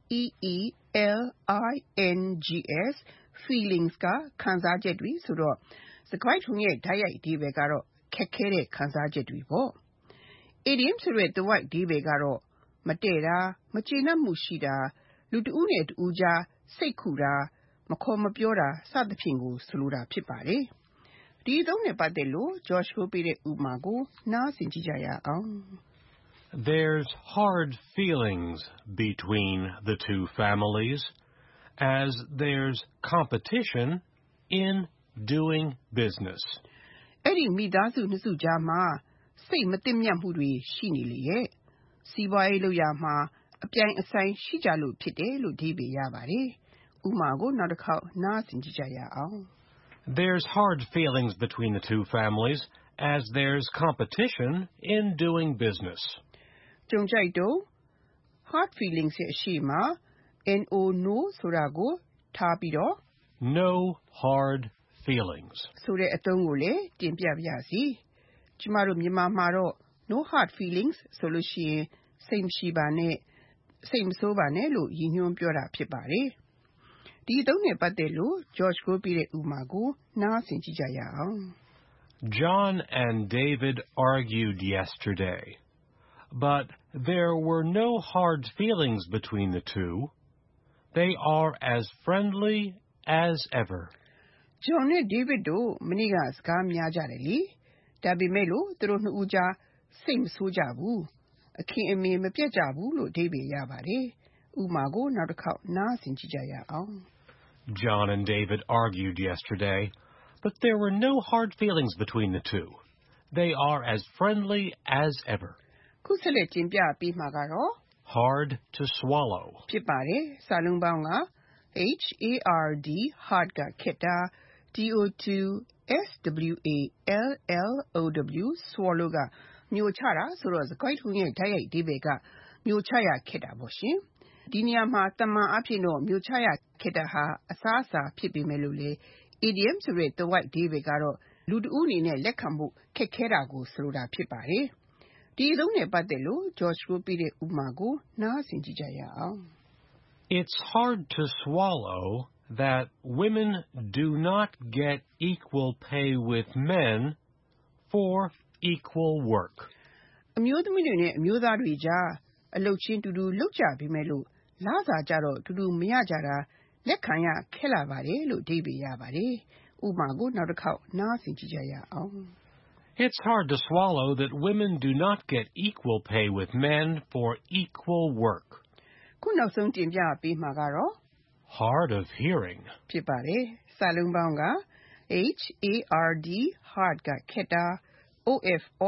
feelings ကခံစားချက်တွေဆိုတော့စကားထုံးရဲ့ဓာတ်ရိုက်အဓိပ္ပာယ်ကတော့ခက်ခဲတဲ့ခံစားချက်တွေပေါ့ idiom ဆိုတဲ့သွယ်ဝိုက်အဓိပ္ပာယ်ကတော့မတည့်တာမကျေနပ်မှုရှိတာလူတဦးနဲ့တဦးကြားစိတ်ခုတာမခေါ်မပြောတာစသဖြင့်ကိုဆိုလိုတာဖြစ်ပါတယ်ဒီအသုံးနဲ့ပတ်သက်လို့ Josh ကိုပေးတဲ့ဥပမာကိုနားဆင်ကြည့်ကြရအောင် There's hard feelings between the two families as there's competition in doing business. အဲ့ဒီမိသားစုနှစ်စုကြားမှာစိတ်မသိမြတ်မှုတွေရှိနေလေရဲ့စီးပွားရေးလုပ်ရမှာအပြိုင်အဆိုင်ရှိကြလို့ဖြစ်တယ်လို့အဓိပ္ပာယ်ရပါတယ်ဥပမာကိုနောက်တစ်ခေါက်နားဆင်ကြည့်ကြရအောင် There's hard feelings between the two families as there's competition in doing business. ကြုံကြိုက်တော့ hard feelings ရဲ့အရှိမ no ဆိုတာကိုထားပြီးတော့ No hard feelings ဆိုတဲ့အသုံးကိုလည်းတင်ပြပါရစေကျမတို့မြန်မာမှာတော့ no hard feelings ဆိုလို့ရှိရင်စိတ်မရှိပါနဲ့စိတ်မဆိုးပါနဲ့လို့ရည်ညွှန်းပြောတာဖြစ်ပါတယ်ဒီအသုံးနဲ့ပတ်သက်လို့ George ကိုပြတဲ့ဥပမာကိုနားဆင်ကြည့်ကြရအောင် John and David argued yesterday, but there were no hard feelings between the two. They are as friendly as ever. John နဲ့ David တို့မနေ့ကစကားများကြတယ်လေဒါပေမဲ့လို့သူတို့နှစ်ဦးကြားစိတ်မဆိုးကြဘူးအခင်းအမေမပြတ်ကြဘူးလို့အဓိပ္ပာယ်ရပါတယ်ဥပမာကိုနောက်တစ်ခေါက်နားဆင်ကြည့်ကြရအောင် John and David argued yesterday, but there were no hard feelings between the two. They are as friendly as ever. ခုဆက်လက်တင်ပြပေးမှာကတော့ Hard to swallow ဖြစ်ပါတယ်စာလုံးပေါင်းက hard hard ကခက်တာ swallow swallow ကမျိုးချတာဆိုတော့စကားထုံးရဲ့ဓာတ်ရိုက်အဓိပ္ပာယ်ကမျိုးချရခက်တာပေါ့ရှင်ဒီနေရာမှာတမန်အဖြစ်တော့မျိုးချရခက်တာဟာအစားအစာဖြစ်ပေမဲ့လို့လေ idiom ဆိုတဲ့သွယ်ဝိုက်အဓိပ္ပာယ်ကတော့လူတဦးအနေနဲ့လက်ခံဖို့ခက်ခဲတာကိုဆိုလိုတာဖြစ်ပါတယ်ဒီအသုံးနဲ့ပတ်သက်လို့ George ကိုပြတဲ့ဥပမာကိုနားဆင်ကြည့်ကြရအောင် It's hard to swallow that women do not get equal pay with men for equal work. အမျိုးသမီးတွေနဲ့အမျိုးသားတွေကြားအလုပ်ချင်းတူတူလုပ်ကြပေမဲ့လို့လစာကြတော့တူတူမရကြတာလက်ခံရခက်လာပါတယ်လို့အဓိပ္ပာယ်ရပါတယ်ဥပမာကိုနောက်တစ်ခေါက်နားဆင်ကြည့်ကြရအောင် It's hard to swallow that women do not get equal pay with men for equal work. ခုနောက်ဆုံးတင်ပြပေးမှာကတော့ Hard of hearing ဖြစ်ပါတယ်စာလုံးပေါင်းက hard ကခက်တာ of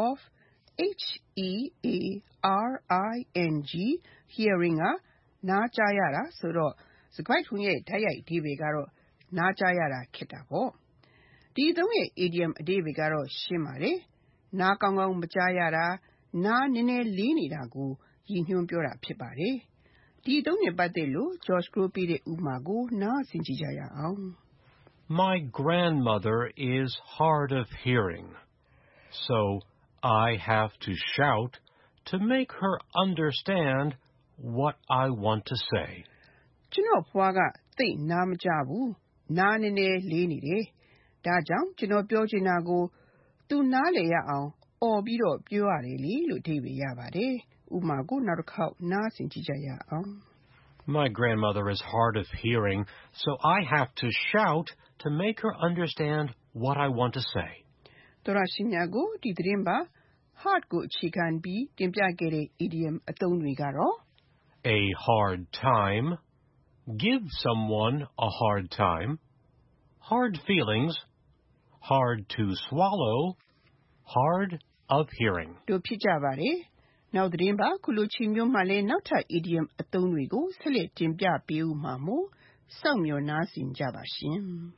hearing ကနားကြားရတာဆိုတော့စကားထုံးရဲ့ဓာတ်ရိုက်အဓိပ္ပာယ်ကတော့နားကြားရတာခက်တာပေါ့ဒီအသုံးရဲ့ idiom အဓိပ္ပာယ်ကတော့ရှင်းပါတယ်နားကောင်းကောင်းမကြားရတာနားနည်းနည်းလေးနေတာကိုရည်ညွှန်းပြောတာဖြစ်ပါတယ်ဒီအသုံးနဲ့ပတ်သက်လို့ George ကိုပြတဲ့ဥပမာကိုနားဆင်ကြည့်ကြရအောင် My grandmother is hard of hearing, so I have to shout to make her understand what I want to say. ကျွန်တော်ဖွားကသိနားမကြဘူးနားနည်းနည်းလေးနေတယ်ဒါကြောင့်ကျွန်တော်ပြောချင်တာကိုသူနားလည်ရအောင်အော်ပြီးတော့ပြောရတယ်လေလို့အဓိပ္ပာယ်ရပါတယ်ဥပမာကိုနောက်တစ်ခေါက်နားဆင်ကြည့်ကြရအောင် My grandmother is hard of hearing, so I have to shout to make her understand what I want to say. တော်ရရှိမြတ်ကိုဒီသတင်းပါ hard ကိုအခြေခံပြီးတင်ပြခဲ့တဲ့ idiom အသုံးတွေကတော့ A hard time, give someone a hard time, hard feelings, hard to swallow, hard of hearing. တို့ဖြစ်ကြပါတယ်နောက်သတင်းပါခုလိုချင်းမျိုးမှလည်းနောက်ထပ် idiom အသုံးတွေကိုဆက်လက်တင်ပြပေးဦးမှာမို့စောင့်မျှော်နားဆင်ကြပါရှင်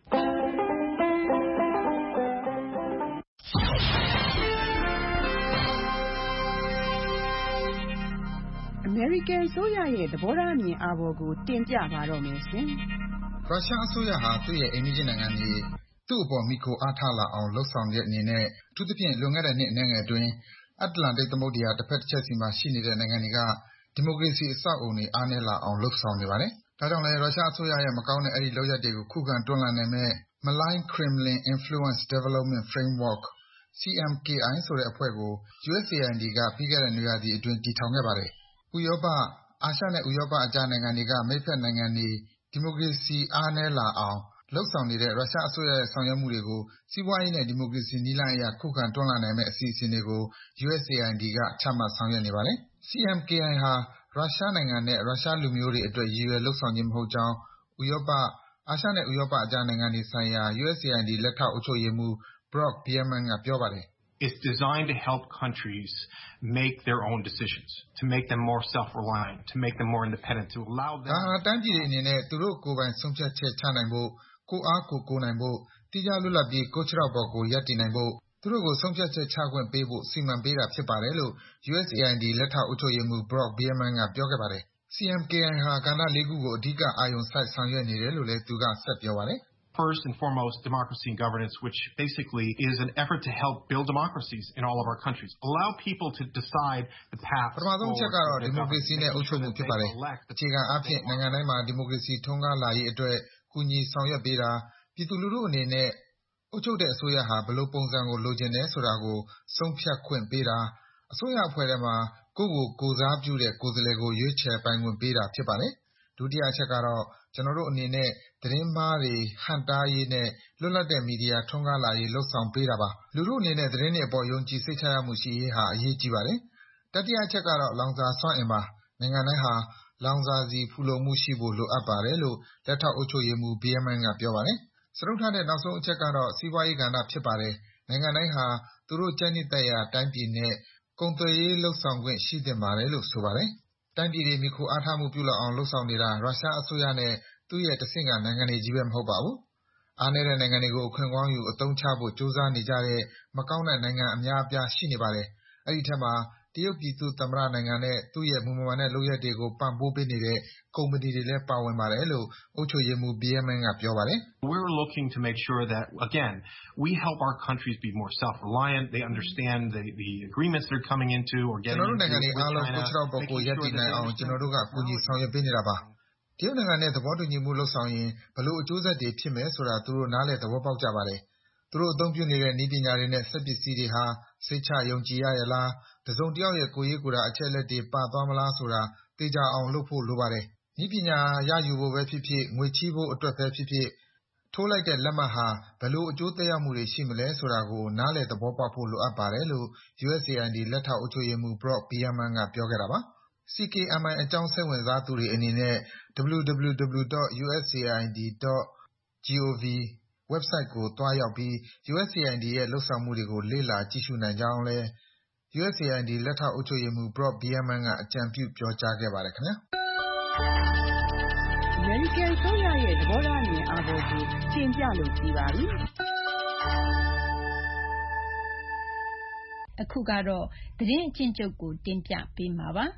American အစိုးရရဲ့သဘောထားအမြင်အာဘော်ကိုတင်ပြပါတော့မယ်ရှင်ရုရှားအစိုးရဟာသူ့ရဲ့အိမ်နီးချင်းနိုင်ငံတွေသူ့အပေါ်မိခိုအားထားလာအောင်လှုပ်ဆောင်တဲ့အနေနဲ့အထူးသဖြင့်လွန်ခဲ့တဲ့နှစ်အနည်းငယ်အတွင်းအတ္တလန္တိတ်သမုဒ္ဒရာတစ်ဖက်တစ်ချက်စီမှာရှိနေတဲ့နိုင်ငံတွေကဒီမိုကရေစီအဆောက်အအုံတွေအားနည်းလာအောင်လုပ်ဆောင်နေပါတယ်။ဒါကြောင့်လည်းရုရှားအစိုးရရဲ့မကောင်းတဲ့အဲဒီလုပ်ရပ်တွေကိုခုခံတွန်းလှန်နိုင်မယ့် Malign Kremlin Influence Development Framework CMKI ဆိုတဲ့အဖွဲ့ကို USAID ကပြီးခဲ့တဲ့နွေရာသီအတွင်းတည်ထောင်ခဲ့ပါတယ်။ဥရောပ၊အာရှနဲ့ဥရောပကြားနိုင်ငံတွေကမိတ်ဖက်နိုင်ငံတွေဒီမိုကရေစီအားနည်းလာအောင်လုပ်ဆောင်နေတဲ့ရုရှားအစိုးရရဲ့ဆောင်ရွက်မှုတွေကိုစီးပွားရေးနဲ့ဒီမိုကရေစီနည်းလမ်းအရခုခံတွန်းလှန်နိုင်မယ့်အစီအစဉ်တွေကို USAID ကချမှတ်ဆောင်ရွက်နေပါတယ်။ CMKI ဟာရုရှားနိုင်ငံနဲ့ရုရှားလူမျိုးတွေအတွက်ရည်ရွယ်လုပ်ဆောင်ခြင်းမဟုတ်ကြောင်းဥရောပ၊အာရှနဲ့ဥရောပကြားနိုင်ငံတွေဆိုင်ရာ USAID လက်ထောက်အုပ်ချုပ်ရေးမှူး Brock Bierman ကပြောပါတယ်။ It's designed to help countries make their own decisions, to make them more self-reliant, to make them more independent, to allow them ဒါဟာတိုင်းပြည်တွေအနေနဲ့သူတို့ကိုယ်ပိုင်ဆုံးဖြတ်ချက်ချနိုင်ဖို့၊ကိုယ့်အားကိုယ်ကိုးနိုင်ဖို့၊သီးခြားလွတ်လပ်ပြီးကိုယ့်ခြေထောက်ပေါ်ကိုယ်ရပ်တည်နိုင်ဖို့သူတို့ကိုဆုံးဖြတ်ချက်ချခွင့်ပေးဖို့စီမံပေးတာဖြစ်ပါတယ်လို့ USAID လက်ထောက်အုပ်ချုပ်ရေးမှူး Brock Bierman ကပြောခဲ့ပါတယ်။ CMKI ဟာကဏ္ဍ ခုကိုအဓိကအာရုံစိုက်ဆောင်ရွက်နေတယ်လို့လည်းသူကဆက်ပြောပါတယ်။ First and foremost, democracy and governance, which basically is an effort to help build democracies in all of our countries. Allow people to decide the path ပထမဆုံးအချက်ကတော့ဒီမိုကရေစီနဲ့အုပ်ချုပ်မှုဖြစ်ပါတယ်။အခြေခံအားဖြင့်နိုင်ငံတိုင်းမှာဒီမိုကရေစီထွန်းကားလာရေးအတွက်ကူညီဆောင်ရွက်ပေးတာ၊ပြည်သူလူထုအနေနဲ့အုပ်ချုပ်တဲ့အစိုးရဟာဘယ်လိုပုံစံကိုလိုချင်တယ်ဆိုတာကိုဆုံးဖြတ်ခွင့်ပေးတာ၊အစိုးရအဖွဲ့ထဲမှာကိုယ့်ကိုကိုယ်စားပြုတဲ့ကိုယ်စားလှယ်ကိုရွေးချယ်ပိုင်ခွင့်ပေးတာဖြစ်ပါတယ်။ဒုတိယအချက်ကတော့ကျနော်တို့အနေနဲ့သတင်းမှားတွေဟန့်တားရေးနဲ့လွတ်လပ်တဲ့မီဒီယာထွန်းကားလာရေးလုပ်ဆောင်ပေးတာပါ။လူထုအနေနဲ့သတင်းတွေအပေါ်ယုံကြည်စိတ်ချရမှုရှိရေးဟာအရေးကြီးပါတယ်။တတိယအချက်ကတော့လောင်စာစွမ်းအင်ပါ။နိုင်ငံတိုင်းဟာလောင်စာဆီဖူလုံမှုရှိဖို့လိုအပ်ပါတယ်လို့လက်ထောက်အုပ်ချုပ်ရေးမှူး Bierman ကပြောပါတယ်။စတုတ္ထနဲ့နောက်ဆုံးအချက်ကတော့စီးပွားရေးကဏ္ဍဖြစ်ပါတယ်။နိုင်ငံတိုင်းဟာသူတို့ကြိုက်နှစ်သက်ရာတိုင်းပြည်နဲ့ကုန်သွယ်ရေးလုပ်ဆောင်ခွင့်ရှိသင့်ပါတယ်လို့ဆိုပါတယ်။တိုင်းပြည်တွေမှီခိုအားထားမှုပြုလာအောင်လုပ်ဆောင်နေတာရုရှားအစိုးရနဲ့သူ့ရဲ့တဆင့်ခံနိုင်ငံတွေချည်းပဲမဟုတ်ပါဘူး။အားနည်းတဲ့နိုင်ငံတွေကိုအခွင့်ကောင်းယူအသုံးချဖို့ကြိုးစားနေကြတဲ့မကောင်းတဲ့နိုင်ငံအများအပြားရှိနေပါတယ်။အဲဒီထဲမှာတရုတ်ပြည်သူ့သမ္မတနိုင်ငံနဲ့သူ့ရဲ့မူမမှန်တဲ့လုပ်ရပ်တွေကိုပံ့ပိုးပေးနေတဲ့ကုမ္ပဏီတွေလည်းပါဝင်ပါတယ်လို့အုပ်ချုပ်ရေးမှူး Bierman ကပြောပါတယ်။ We're looking to make sure that, again, we help our countries be more self-reliant. They understand the agreements they're coming into or ကျ getting နော်တို့ into နိုင်ငံတွေ with အားလုံး China, ကိုယ့်ခြေထောက်ပေါ်ကိုယ်ရပ်တည်နိုင်အောင်ကျနော်တို့ကကူညီဆောင်ရွက်ပေးနေတာပါ။တရုတ်နိုင်ငံနဲ့သဘောတူညီမှုလုပ်ဆောင်ရင်ဘယ်လိုအကျိုးဆက်တွေဖြစ်မယ်ဆိုတာသူတို့နားလည်သဘောပေါက်ကြပါတယ်။သူတို့အသုံးပြုနေတဲ့နည်းပညာတွေနဲ့စက်ပစ္စည်းတွေဟာစိတ်ချယုံကြည်ရရဲ့လား၊တစုံတယောက်ရဲ့ကိုယ်ရေးကိုယ်တာအချက်အလက်တွေပါသွားမလားဆိုတာသေချာအောင်လုပ်ဖို့လိုပါတယ်။နည်းပညာရယူဖို့ပဲဖြစ်ဖြစ်၊ငွေချေးဖို့အတွက်ပဲဖြစ်ဖြစ်ထိုးလိုက်တဲ့လက်မှတ်ဟာဘယ်လိုအကျိုးသက်ရောက်မှုတွေရှိမလဲဆိုတာကိုနားလည်သဘောပေါက်ဖို့လိုအပ်ပါတယ်လို့ USAID လက်ထောက်အုပ်ချုပ်ရေးမှူး Brock Bierman ကပြောခဲ့တာပါ။ CKMI အကြောင်းစိတ်ဝင်စားသူတွေအနေနဲ့ www.usaid.gov ဝက်ဘ်ဆိုက်ကိုသွားရောက်ပြီး USAID ရဲ့လုပ်ဆောင်မှုတွေကိုလေ့လာကြည့်ရှုနိုင်ကြောင်းလည်း USAID လက်ထောက်အုပ်ချုပ်ရေးမှူး Brock Bierman ကအကြံပြုပြောကြားခဲ့ပါတယ်ခင်ဗျာ။အမေရိကန်အစိုးရရဲ့သဘောထားအမြင်အာဘော်ကိုတင်ပြလို့ပြီးပါပြီ။အခုကတော့သတင်းအကျဉ်းချုပ်ကိုတင်ပြပေးမှာပါ။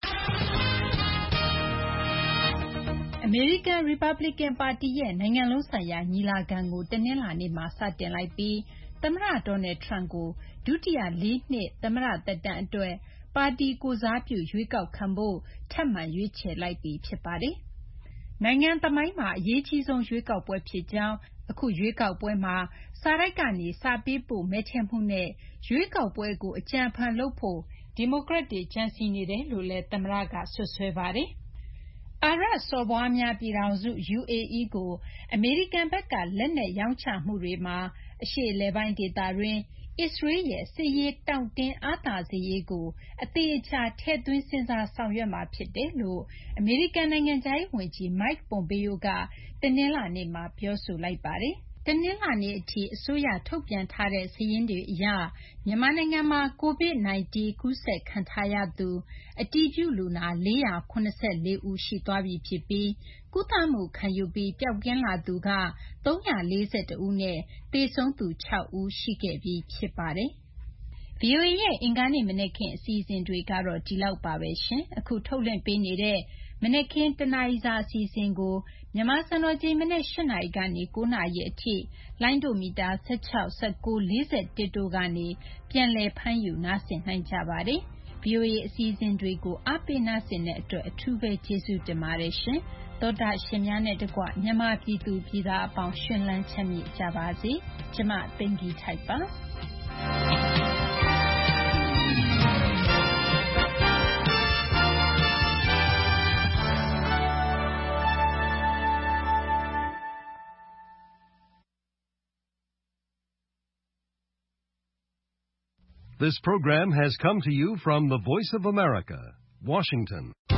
အမေရိကန်ရီပတ်ဘလစ်ကန်ပါတီရဲ့နိုင်ငံလုံးဆိုင်ရာညီလာခံကိုတနင်္လာနေ့မှာစတင်လိုက်ပြီးသမ္မတ Donald Trump ကိုဒုတိယ4 နှစ်သမ္မတသက်တမ်းအတွက်ပါတီကိုယ်စားပြုရွေးကောက်ခံဖို့ထပ်မံရွေးချယ်လိုက်ပြီဖြစ်ပါတယ်။နိုင်ငံသမိုင်းမှာအရေးကြီးဆုံးရွေးကောက်ပွဲဖြစ်ကြောင်းအခုရွေးကောက်ပွဲမှာစာတိုက်ကနေစာပေးပို့မဲထည့်မှုနဲ့ရွေးကောက်ပွဲကိုအကြံအဖန်လုပ်ဖို့ဒီမိုကရက်တွေကြံစည်နေတယ်လို့လည်းသမ္မတကစွပ်စွဲပါတယ်။အာရပ်စော်ဘွားများပြည်ထောင်စု UAE ကိုအမေရိကန်ဘက်ကလက်နက်ရောင်းချမှုတွေမှာအရှေ့အလယ်ပိုင်းဒေသတွင်းအစ္စရေးရဲ့စစ်ရေးတောင့်တင်းအားသာစေရေးကိုအသေအချာထည့်သွင်းစဉ်းစားဆောင်ရွက်မှာဖြစ်တယ်လို့အမေရိကန်နိုင်ငံခြားရေးဝန်ကြီး Mike Pompeo ကတနင်္လာနေ့မှာပြောဆိုလိုက်ပါတယ်။တနင်္လာနေ့အထိအစိုးရထုတ်ပြန်ထားတဲ့စာရင်းတွေအရမြန်မာနိုင်ငံမှာ COVID-19 ကူးစက်ခံထားရသူအတည်ပြုလူနာ474ဦးရှိသွားပြီဖြစ်ပြီးကုသမှုခံယူပြီးပျောက်ကင်းလာသူက341ဦးနဲ့သေဆုံးသူ6ဦးရှိခဲ့ပြီးဖြစ်ပါတယ်။ VOA ရဲ့အင်္ဂါနေ့မနက်ခင်းအစီအစဉ်တွေကတော့ဒီလောက်ပါပဲရှင်။အခုထုတ်လွှင့်ပေးနေတဲ့မနက်ခင်းတနာရီစာအစီအစဉ်ကိုမြန်မာစံတော်ချိန်မနက်8နာရီကနေ9နာရီအထိလိုင်းဒိုမီတာ16, 19, 41တို့ကနေပြန်လည်ဖမ်းယူနားဆင်နိုင်ကြပါတယ်။ VOA အစီအစဉ်တွေကိုအားပေးနားဆင်တဲ့အတွက်အထူးပဲကျေးဇူးတင်ပါတယ်ရှင်။သောတာရှင်များနဲ့တကွမြန်မာပြည်သူပြည်သားအပေါင်းရှင်လန်းချမ်းမြေ့ကြပါစေ။ကျမသိင်္ဂီထိုက်ပါ။ This program has come to you from the Voice of America, Washington.